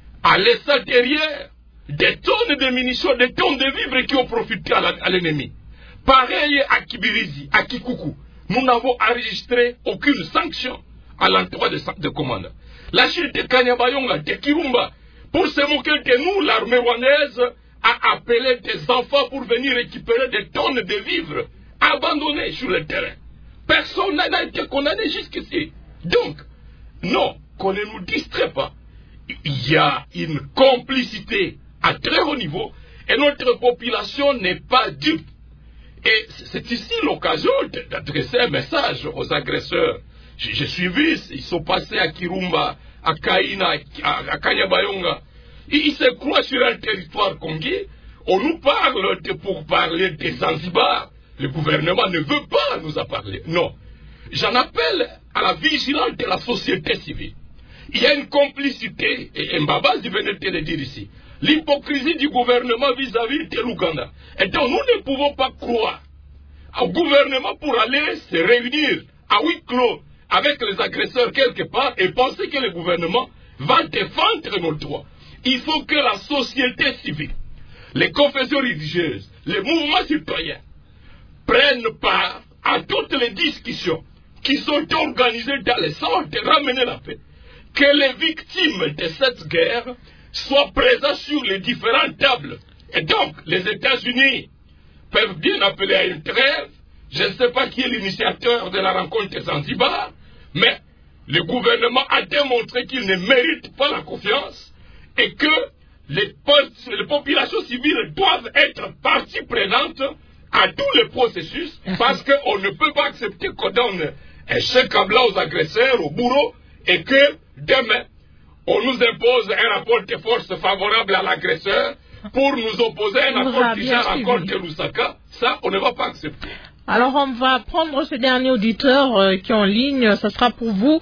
a laissé derrière des tonnes de munitions, des tonnes de vivres qui ont profité à l'ennemi. Pareil à Kibirizi, à Kikuku, nous n'avons enregistré aucune sanction à l'endroit de commandant. La chute de Kanyabayonga, de Kirumba, pour se moquer de nous, l'armée rwandaise a appelé des enfants pour venir récupérer des tonnes de vivres abandonnés sur le terrain. Personne n'a été condamné jusqu'ici. Donc, non, qu'on ne nous distrait pas. Il y a une complicité à très haut niveau et notre population n'est pas dupe. Et c'est ici l'occasion d'adresser un message aux agresseurs. J'ai suivi, ils sont passés à Kirumba, à Kaina, à Kanyabayonga. Ils se croient sur un territoire congolais. On nous parle pour parler des Zanzibar. Le gouvernement ne veut pas nous en parler. Non. J'en appelle à la vigilance de la société civile. Il y a une complicité, et Mbaba venait de le dire ici, l'hypocrisie du gouvernement vis-à-vis de l'Ouganda. Et donc nous ne pouvons pas croire au gouvernement pour aller se réunir à huis clos avec les agresseurs quelque part et penser que le gouvernement va défendre nos droits. Il faut que la société civile, les confessions religieuses, les mouvements citoyens prennent part à toutes les discussions qui sont organisées dans le sens de ramener la paix. Que les victimes de cette guerre soient présentes sur les différentes tables. Et donc, les États-Unis peuvent bien appeler à une trêve. Je ne sais pas qui est l'initiateur de la rencontre des Zanzibar, mais le gouvernement a démontré qu'il ne mérite pas la confiance et que les populations civiles doivent être partie prenante à tous les processus parce qu'on ne peut pas accepter qu'on donne un chèque à blanc aux agresseurs, aux bourreaux, et que demain, on nous impose un rapport de force favorable à l'agresseur pour nous opposer à un accord du genre accord de Lusaka. Ça, on ne va pas accepter. Alors, on va prendre ce dernier auditeur qui est en ligne. Ça sera pour vous,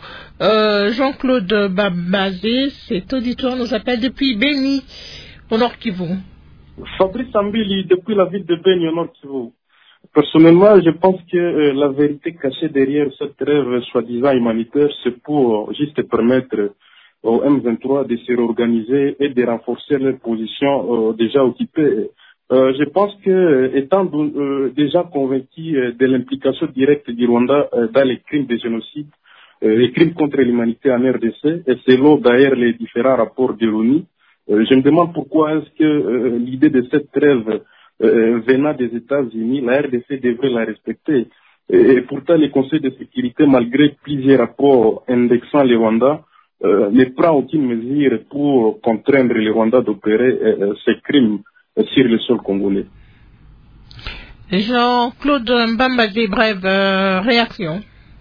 Jean-Claude Babazé. Cet auditeur nous appelle depuis Beni, au Nord Kivu. Fabrice Ambili, depuis la ville de Beni, au Nord Kivu. Personnellement, je pense que la vérité cachée derrière cette trêve soi-disant humanitaire, c'est pour juste permettre au M23 de se réorganiser et de renforcer leur position déjà occupée. Je pense que, étant déjà convaincu de l'implication directe du Rwanda dans les crimes de génocide, les crimes contre l'humanité en RDC, et selon d'ailleurs les différents rapports de l'ONU, je me demande pourquoi est-ce que l'idée de cette trêve venant des États-Unis, la RDC devrait la respecter. Et pourtant, le Conseil de sécurité, malgré plusieurs rapports indexant le Rwanda, ne prend aucune mesure pour contraindre le Rwanda d'opérer ces crimes sur le sol congolais. Jean-Claude Mbambazé, brève réaction.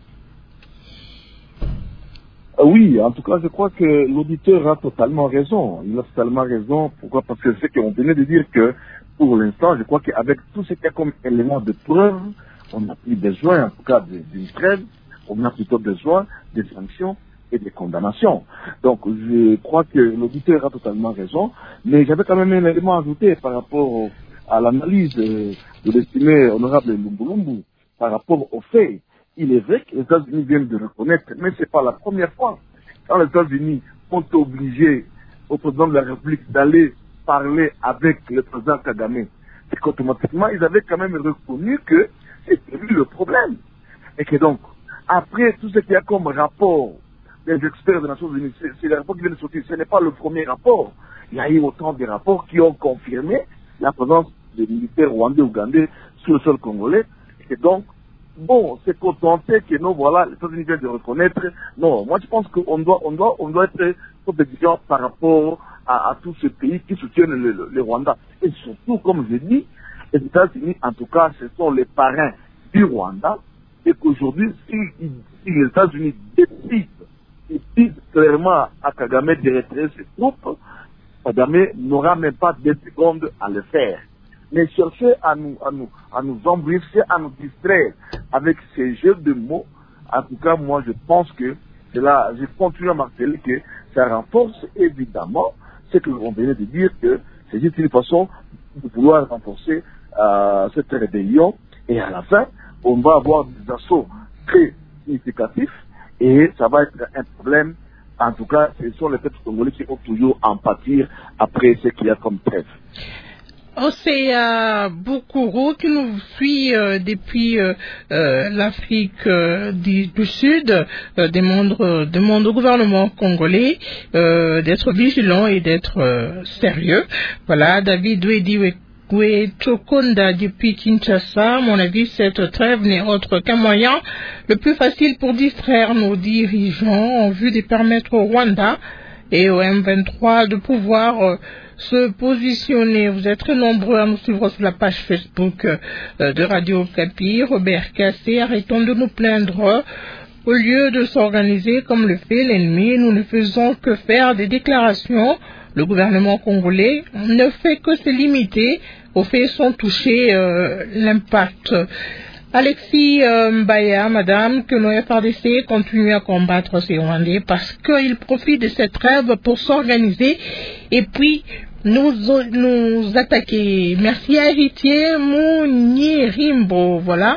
Oui, en tout cas, je crois que l'auditeur a totalement raison. Il a totalement raison. Pourquoi? Parce que c'est qu'on venait de dire que pour l'instant, je crois qu'avec tout ce qu'il y a comme élément de preuve, on n'a plus besoin, en tout cas, d'une trêve, on a plutôt besoin des sanctions et des condamnations. Donc, je crois que l'auditeur a totalement raison, mais j'avais quand même un élément ajouté par rapport à l'analyse de l'estimé honorable Lumbulumbu, par rapport aux faits. Il est vrai que les États-Unis viennent de reconnaître, mais ce n'est pas la première fois. Quand les États-Unis ont obligé au président de la République d'aller parler avec le président Kagame, c'est qu'automatiquement, ils avaient quand même reconnu que c'était lui le problème. Et que donc, après tout ce qu'il y a comme rapport des experts des Nations Unies, c'est le rapport qui vient de sortir, ce n'est pas le premier rapport. Il y a eu autant de rapports qui ont confirmé la présence des militaires rwandais ou ougandais sur le sol congolais. Et donc, bon, c'est contenter que non, voilà, les États-Unis viennent de reconnaître. Non, moi je pense qu'on doit être trop exigeant par rapport à tous ces pays qui soutiennent le Rwanda. Et surtout, comme je dis, les États-Unis, en tout cas, ce sont les parrains du Rwanda. Et qu'aujourd'hui, si les États-Unis décident clairement à Kagame de retirer ses troupes, Kagame n'aura même pas 2 secondes à le faire. Mais chercher à nous embrouiller, à nous distraire avec ces jeux de mots, en tout cas, moi, je pense que c'est là, je continue à marteler que ça renforce évidemment ce que l'on venait de dire, que c'est juste une façon de vouloir renforcer cette rébellion. Et à la fin, on va avoir des assauts très significatifs et ça va être un problème. En tout cas, ce sont les peuples congolais qui vont toujours en pâtir après ce qu'il y a comme trêve. C'est Boukourou qui nous suit depuis l'Afrique du Sud, demande au gouvernement congolais d'être vigilant et d'être sérieux. Voilà, David Wedi Chokonda depuis Kinshasa. À mon avis, cette trêve n'est autre qu'un moyen le plus facile pour distraire nos dirigeants en vue de permettre au Rwanda et au M23 de pouvoir se positionner. Vous êtes très nombreux à nous suivre sur la page Facebook de Radio Kapi. Robert Cassé, arrêtons de nous plaindre. Au lieu de s'organiser comme le fait l'ennemi, nous ne faisons que faire des déclarations. Le gouvernement congolais ne fait que se limiter aux faits sans toucher l'impact. Alexis Mbaya, madame, que nos FRDC continuent à combattre ces Rwandais parce qu'ils profitent de cette trêve pour s'organiser et puis nous attaquer. Merci à Héritier Mounirimbo. Voilà.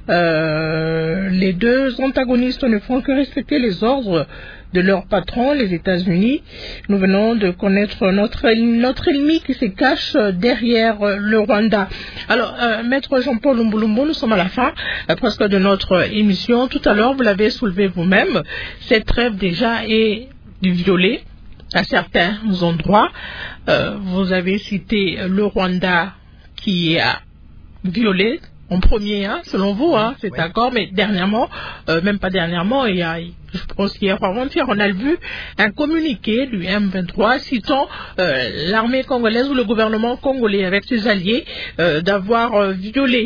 Les deux antagonistes ne font que respecter les ordres de leur patron, les États-Unis. Nous venons de connaître notre ennemi qui se cache derrière le Rwanda. Alors, Maître Jean-Paul Lumbulumbu, nous sommes à la fin presque de notre émission. Tout à l'heure, vous l'avez soulevé vous-même, cette trêve déjà est violée à certains endroits. Vous avez cité le Rwanda qui a violé en premier, selon vous, c'est oui. D'accord, mais dernièrement, même pas dernièrement, je pense qu'hier ou avant-hier, on a vu un communiqué du M23 citant l'armée congolaise ou le gouvernement congolais avec ses alliés d'avoir violé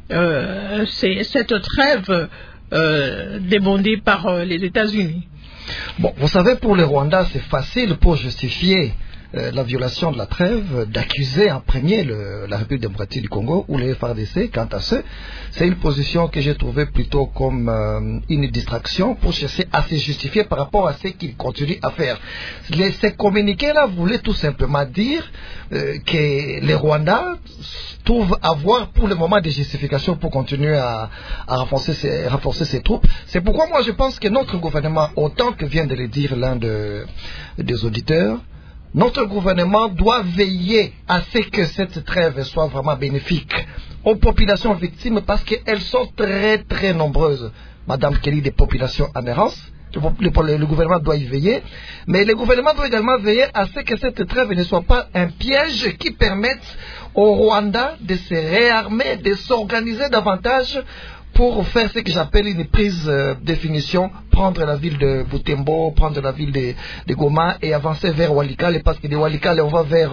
cette trêve demandée par les États-Unis. Bon, vous savez, pour le Rwanda, c'est facile pour justifier la violation de la trêve, d'accuser en premier la République démocratique du Congo ou les FARDC. Quant à ce, c'est une position que j'ai trouvée plutôt comme une distraction pour chercher à se justifier par rapport à ce qu'ils continuent à faire. Ces communiqués-là voulaient tout simplement dire que les Rwandais trouvent avoir pour le moment des justifications pour continuer à renforcer ses troupes. C'est pourquoi moi je pense que notre gouvernement, autant que vient de le dire l'un des auditeurs, notre gouvernement doit veiller à ce que cette trêve soit vraiment bénéfique aux populations victimes parce qu'elles sont très très nombreuses. Madame Kelly, des populations en errance. Le gouvernement doit y veiller, mais le gouvernement doit également veiller à ce que cette trêve ne soit pas un piège qui permette au Rwanda de se réarmer, de s'organiser davantage pour faire ce que j'appelle une prise de finition, prendre la ville de Butembo, prendre la ville de Goma et avancer vers Walikale, parce que de Walikale on va vers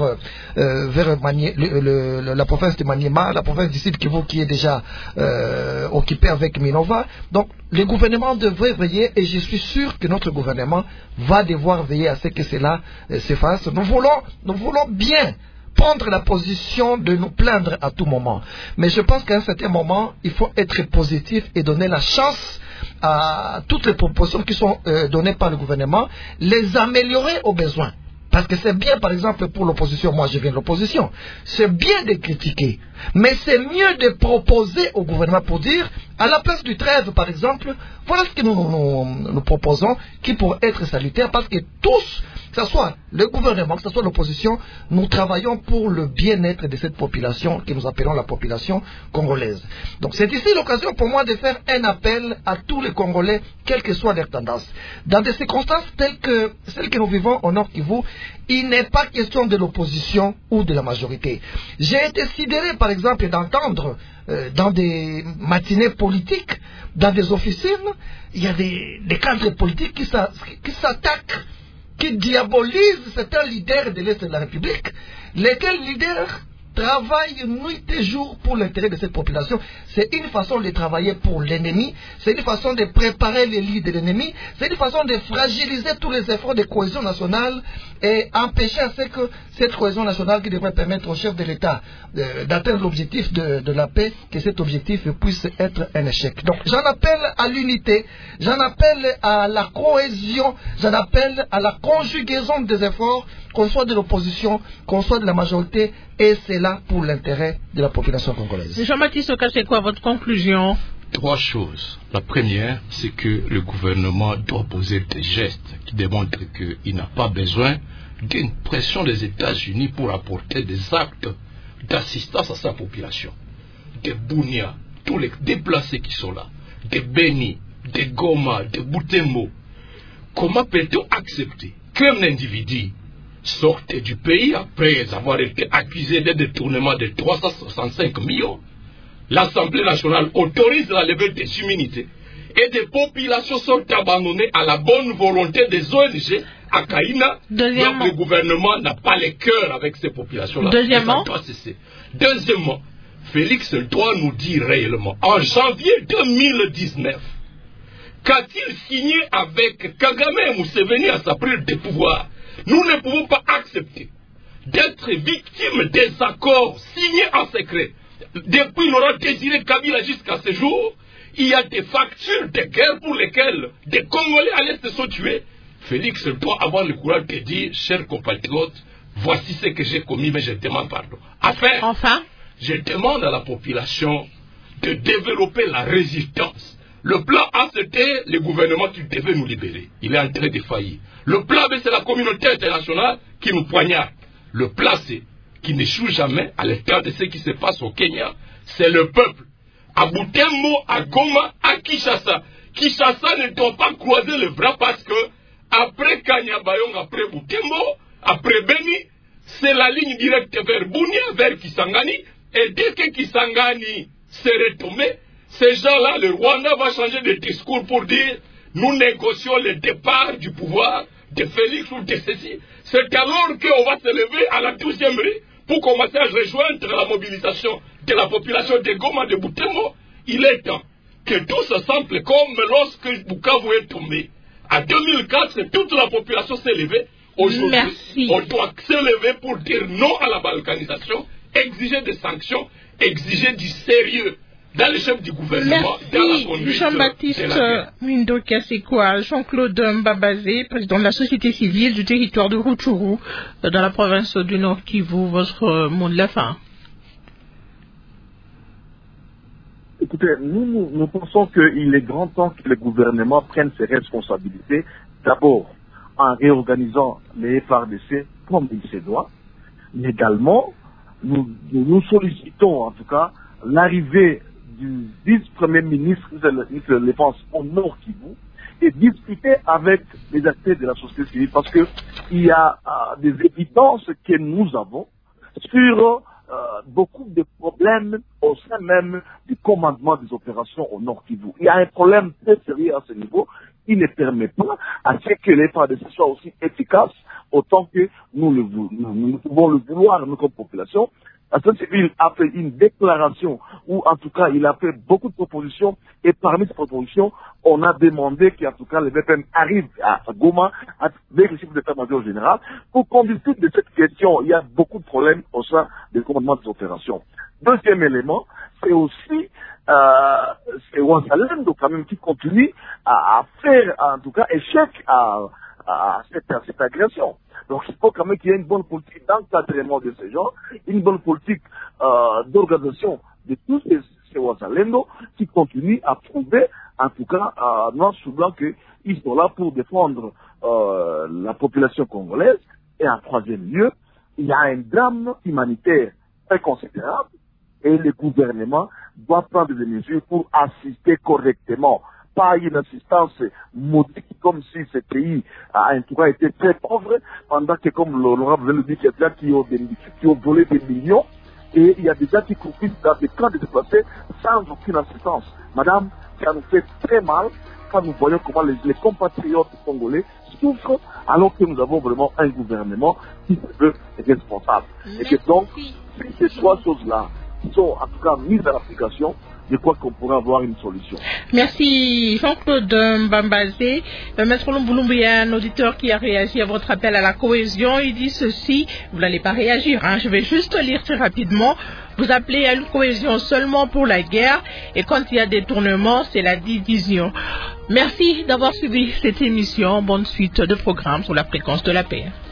la province de Maniema, la province du Sud Kivu qui est déjà occupée avec Minova. Donc le gouvernement devrait veiller, et je suis sûr que notre gouvernement va devoir veiller à ce que cela se fasse. Nous voulons bien prendre la position de nous plaindre à tout moment. Mais je pense qu'à un certain moment, il faut être positif et donner la chance à toutes les propositions qui sont données par le gouvernement, les améliorer au besoin. Parce que c'est bien, par exemple, pour l'opposition, moi je viens de l'opposition, c'est bien de critiquer, mais c'est mieux de proposer au gouvernement pour dire, à la place du trêve, par exemple, voilà ce que nous proposons, qui pourrait être salutaire, parce que tous, que ce soit le gouvernement, que ce soit l'opposition, nous travaillons pour le bien-être de cette population que nous appelons la population congolaise. Donc c'est ici l'occasion pour moi de faire un appel à tous les Congolais, quelles que soient leurs tendances. Dans des circonstances telles que celles que nous vivons au Nord Kivu, il n'est pas question de l'opposition ou de la majorité. J'ai été sidéré, par exemple, d'entendre dans des matinées politiques, dans des officines, il y a des cadres politiques qui s'attaquent, qui diabolisent certains leaders de l'Est de la République, lesquels leaders travaillent nuit et jour pour l'intérêt de cette population. C'est une façon de travailler pour l'ennemi, c'est une façon de préparer les lits de l'ennemi, c'est une façon de fragiliser tous les efforts de cohésion nationale et empêcher à ce que cette cohésion nationale qui devrait permettre au chef de l'État d'atteindre l'objectif de la paix, que cet objectif puisse être un échec. Donc j'en appelle à l'unité, j'en appelle à la cohésion, j'en appelle à la conjugaison des efforts, qu'on soit de l'opposition, qu'on soit de la majorité, et c'est là pour l'intérêt de la population congolaise. Jean-Baptiste Oka, c'est quoi votre conclusion? 3 choses. La première, c'est que le gouvernement doit poser des gestes qui démontrent qu'il n'a pas besoin d'une pression des États-Unis pour apporter des actes d'assistance à sa population. Des Bunia, tous les déplacés qui sont là, des Beni, des Goma, des Butembo. Comment peut-on accepter qu'un individu sorte du pays après avoir été accusé de détournement de 365 millions? L'Assemblée nationale autorise la levée des immunités et des populations sont abandonnées à la bonne volonté des ONG à Kaina. Donc le gouvernement n'a pas le cœur avec ces populations-là. Deuxièmement, Félix doit nous dire réellement, en janvier 2019, qu'a-t-il signé avec Kagame et Museveni à sa prise de pouvoir? Nous ne pouvons pas accepter d'être victimes des accords signés en secret. Depuis Laurent Désiré Kabila jusqu'à ce jour, il y a des factures de guerre pour lesquelles des Congolais à l'Est sont tués. Félix doit avoir le courage de dire, chers compatriotes, voici ce que j'ai commis, mais je demande pardon. Enfin, je demande à la population de développer la résistance. Le plan A, c'était le gouvernement qui devait nous libérer. Il est en train de faillir. Le plan B, c'est la communauté internationale qui nous poignarde. Le plan C, qui n'échoue jamais à l'état de ce qui se passe au Kenya, c'est le peuple. À Butembo, à Goma, à Kinshasa. Kinshasa ne doit pas croiser les bras parce que après Kanyabayong, après Butembo, après Beni, c'est la ligne directe vers Bunia, vers Kisangani. Et dès que Kisangani serait tombé, ces gens-là, le Rwanda va changer de discours pour dire nous négocions le départ du pouvoir de Félix ou de ceci. C'est alors qu'on va se lever à la 12e rue pour commencer à rejoindre la mobilisation de la population de Goma, de Butembo. Il est temps que tout se semble comme lorsque Bukavu est tombé. En 2004, toute la population s'est levée. Aujourd'hui, on doit se lever pour dire non à la balkanisation, exiger des sanctions, exiger du sérieux dans le chef du gouvernement, dans la conduite Jean-Baptiste Mwindo-Oka, c'est quoi? Jean-Claude Mbabazé, président de la société civile du territoire de Rutshuru, dans la province du Nord Kivu, votre mot de la fin. Écoutez, nous pensons qu'il est grand temps que le gouvernement prenne ses responsabilités, d'abord en réorganisant les FARDC comme il se doit, mais également nous sollicitons en tout cas l'arrivée du vice-premier ministre de la Défense au Nord Kivu et discuter avec les acteurs de la société civile parce que il y a des évidences que nous avons sur beaucoup de problèmes au sein même du commandement des opérations au Nord Kivu. Il y a un problème très sérieux à ce niveau qui ne permet pas à ce que les FARDC soient aussi efficaces autant que nous pouvons le vouloir, nous comme population. La société civile a fait une déclaration, ou en tout cas, il a fait beaucoup de propositions, et parmi ces propositions, on a demandé qu'en tout cas, les BPM arrivent à Goma, avec le chef d'état-major général, pour qu'on discute de cette question. Il y a beaucoup de problèmes au sein des commandements des opérations. Deuxième élément, c'est aussi c'est Ouazalendo quand même qui continue à faire, en tout cas, échec à cette agression. Donc il faut quand même qu'il y ait une bonne politique d'encadrement de ces gens, une bonne politique d'organisation de tous ces Ouazalendo qui continuent à prouver, en tout cas, noir sur blanc, qu'ils sont là pour défendre la population congolaise. Et en troisième lieu, il y a un drame humanitaire très considérable et le gouvernement doit prendre des mesures pour assister correctement. Pas une assistance modique comme si ce pays a en tout cas été très pauvre, pendant que, comme l'honorable le dit, il y a des gens qui ont volé des millions et il y a des gens qui profitent dans des camps de déplacés sans aucune assistance. Madame, ça nous fait très mal quand nous voyons comment les compatriotes congolais souffrent alors que nous avons vraiment un gouvernement qui se veut responsable. Et que donc, ces trois choses-là sont en tout cas mises en application, je crois qu'on pourrait avoir une solution. Merci Jean-Claude Mbambazé. Maître Lumbulumbu, il y a un auditeur qui a réagi à votre appel à la cohésion. Il dit ceci, vous n'allez pas réagir, hein. Je vais juste lire très rapidement. Vous appelez à une cohésion seulement pour la guerre et quand il y a des tournements, c'est la division. Merci d'avoir suivi cette émission. Bonne suite de programmes sur la fréquence de la paix.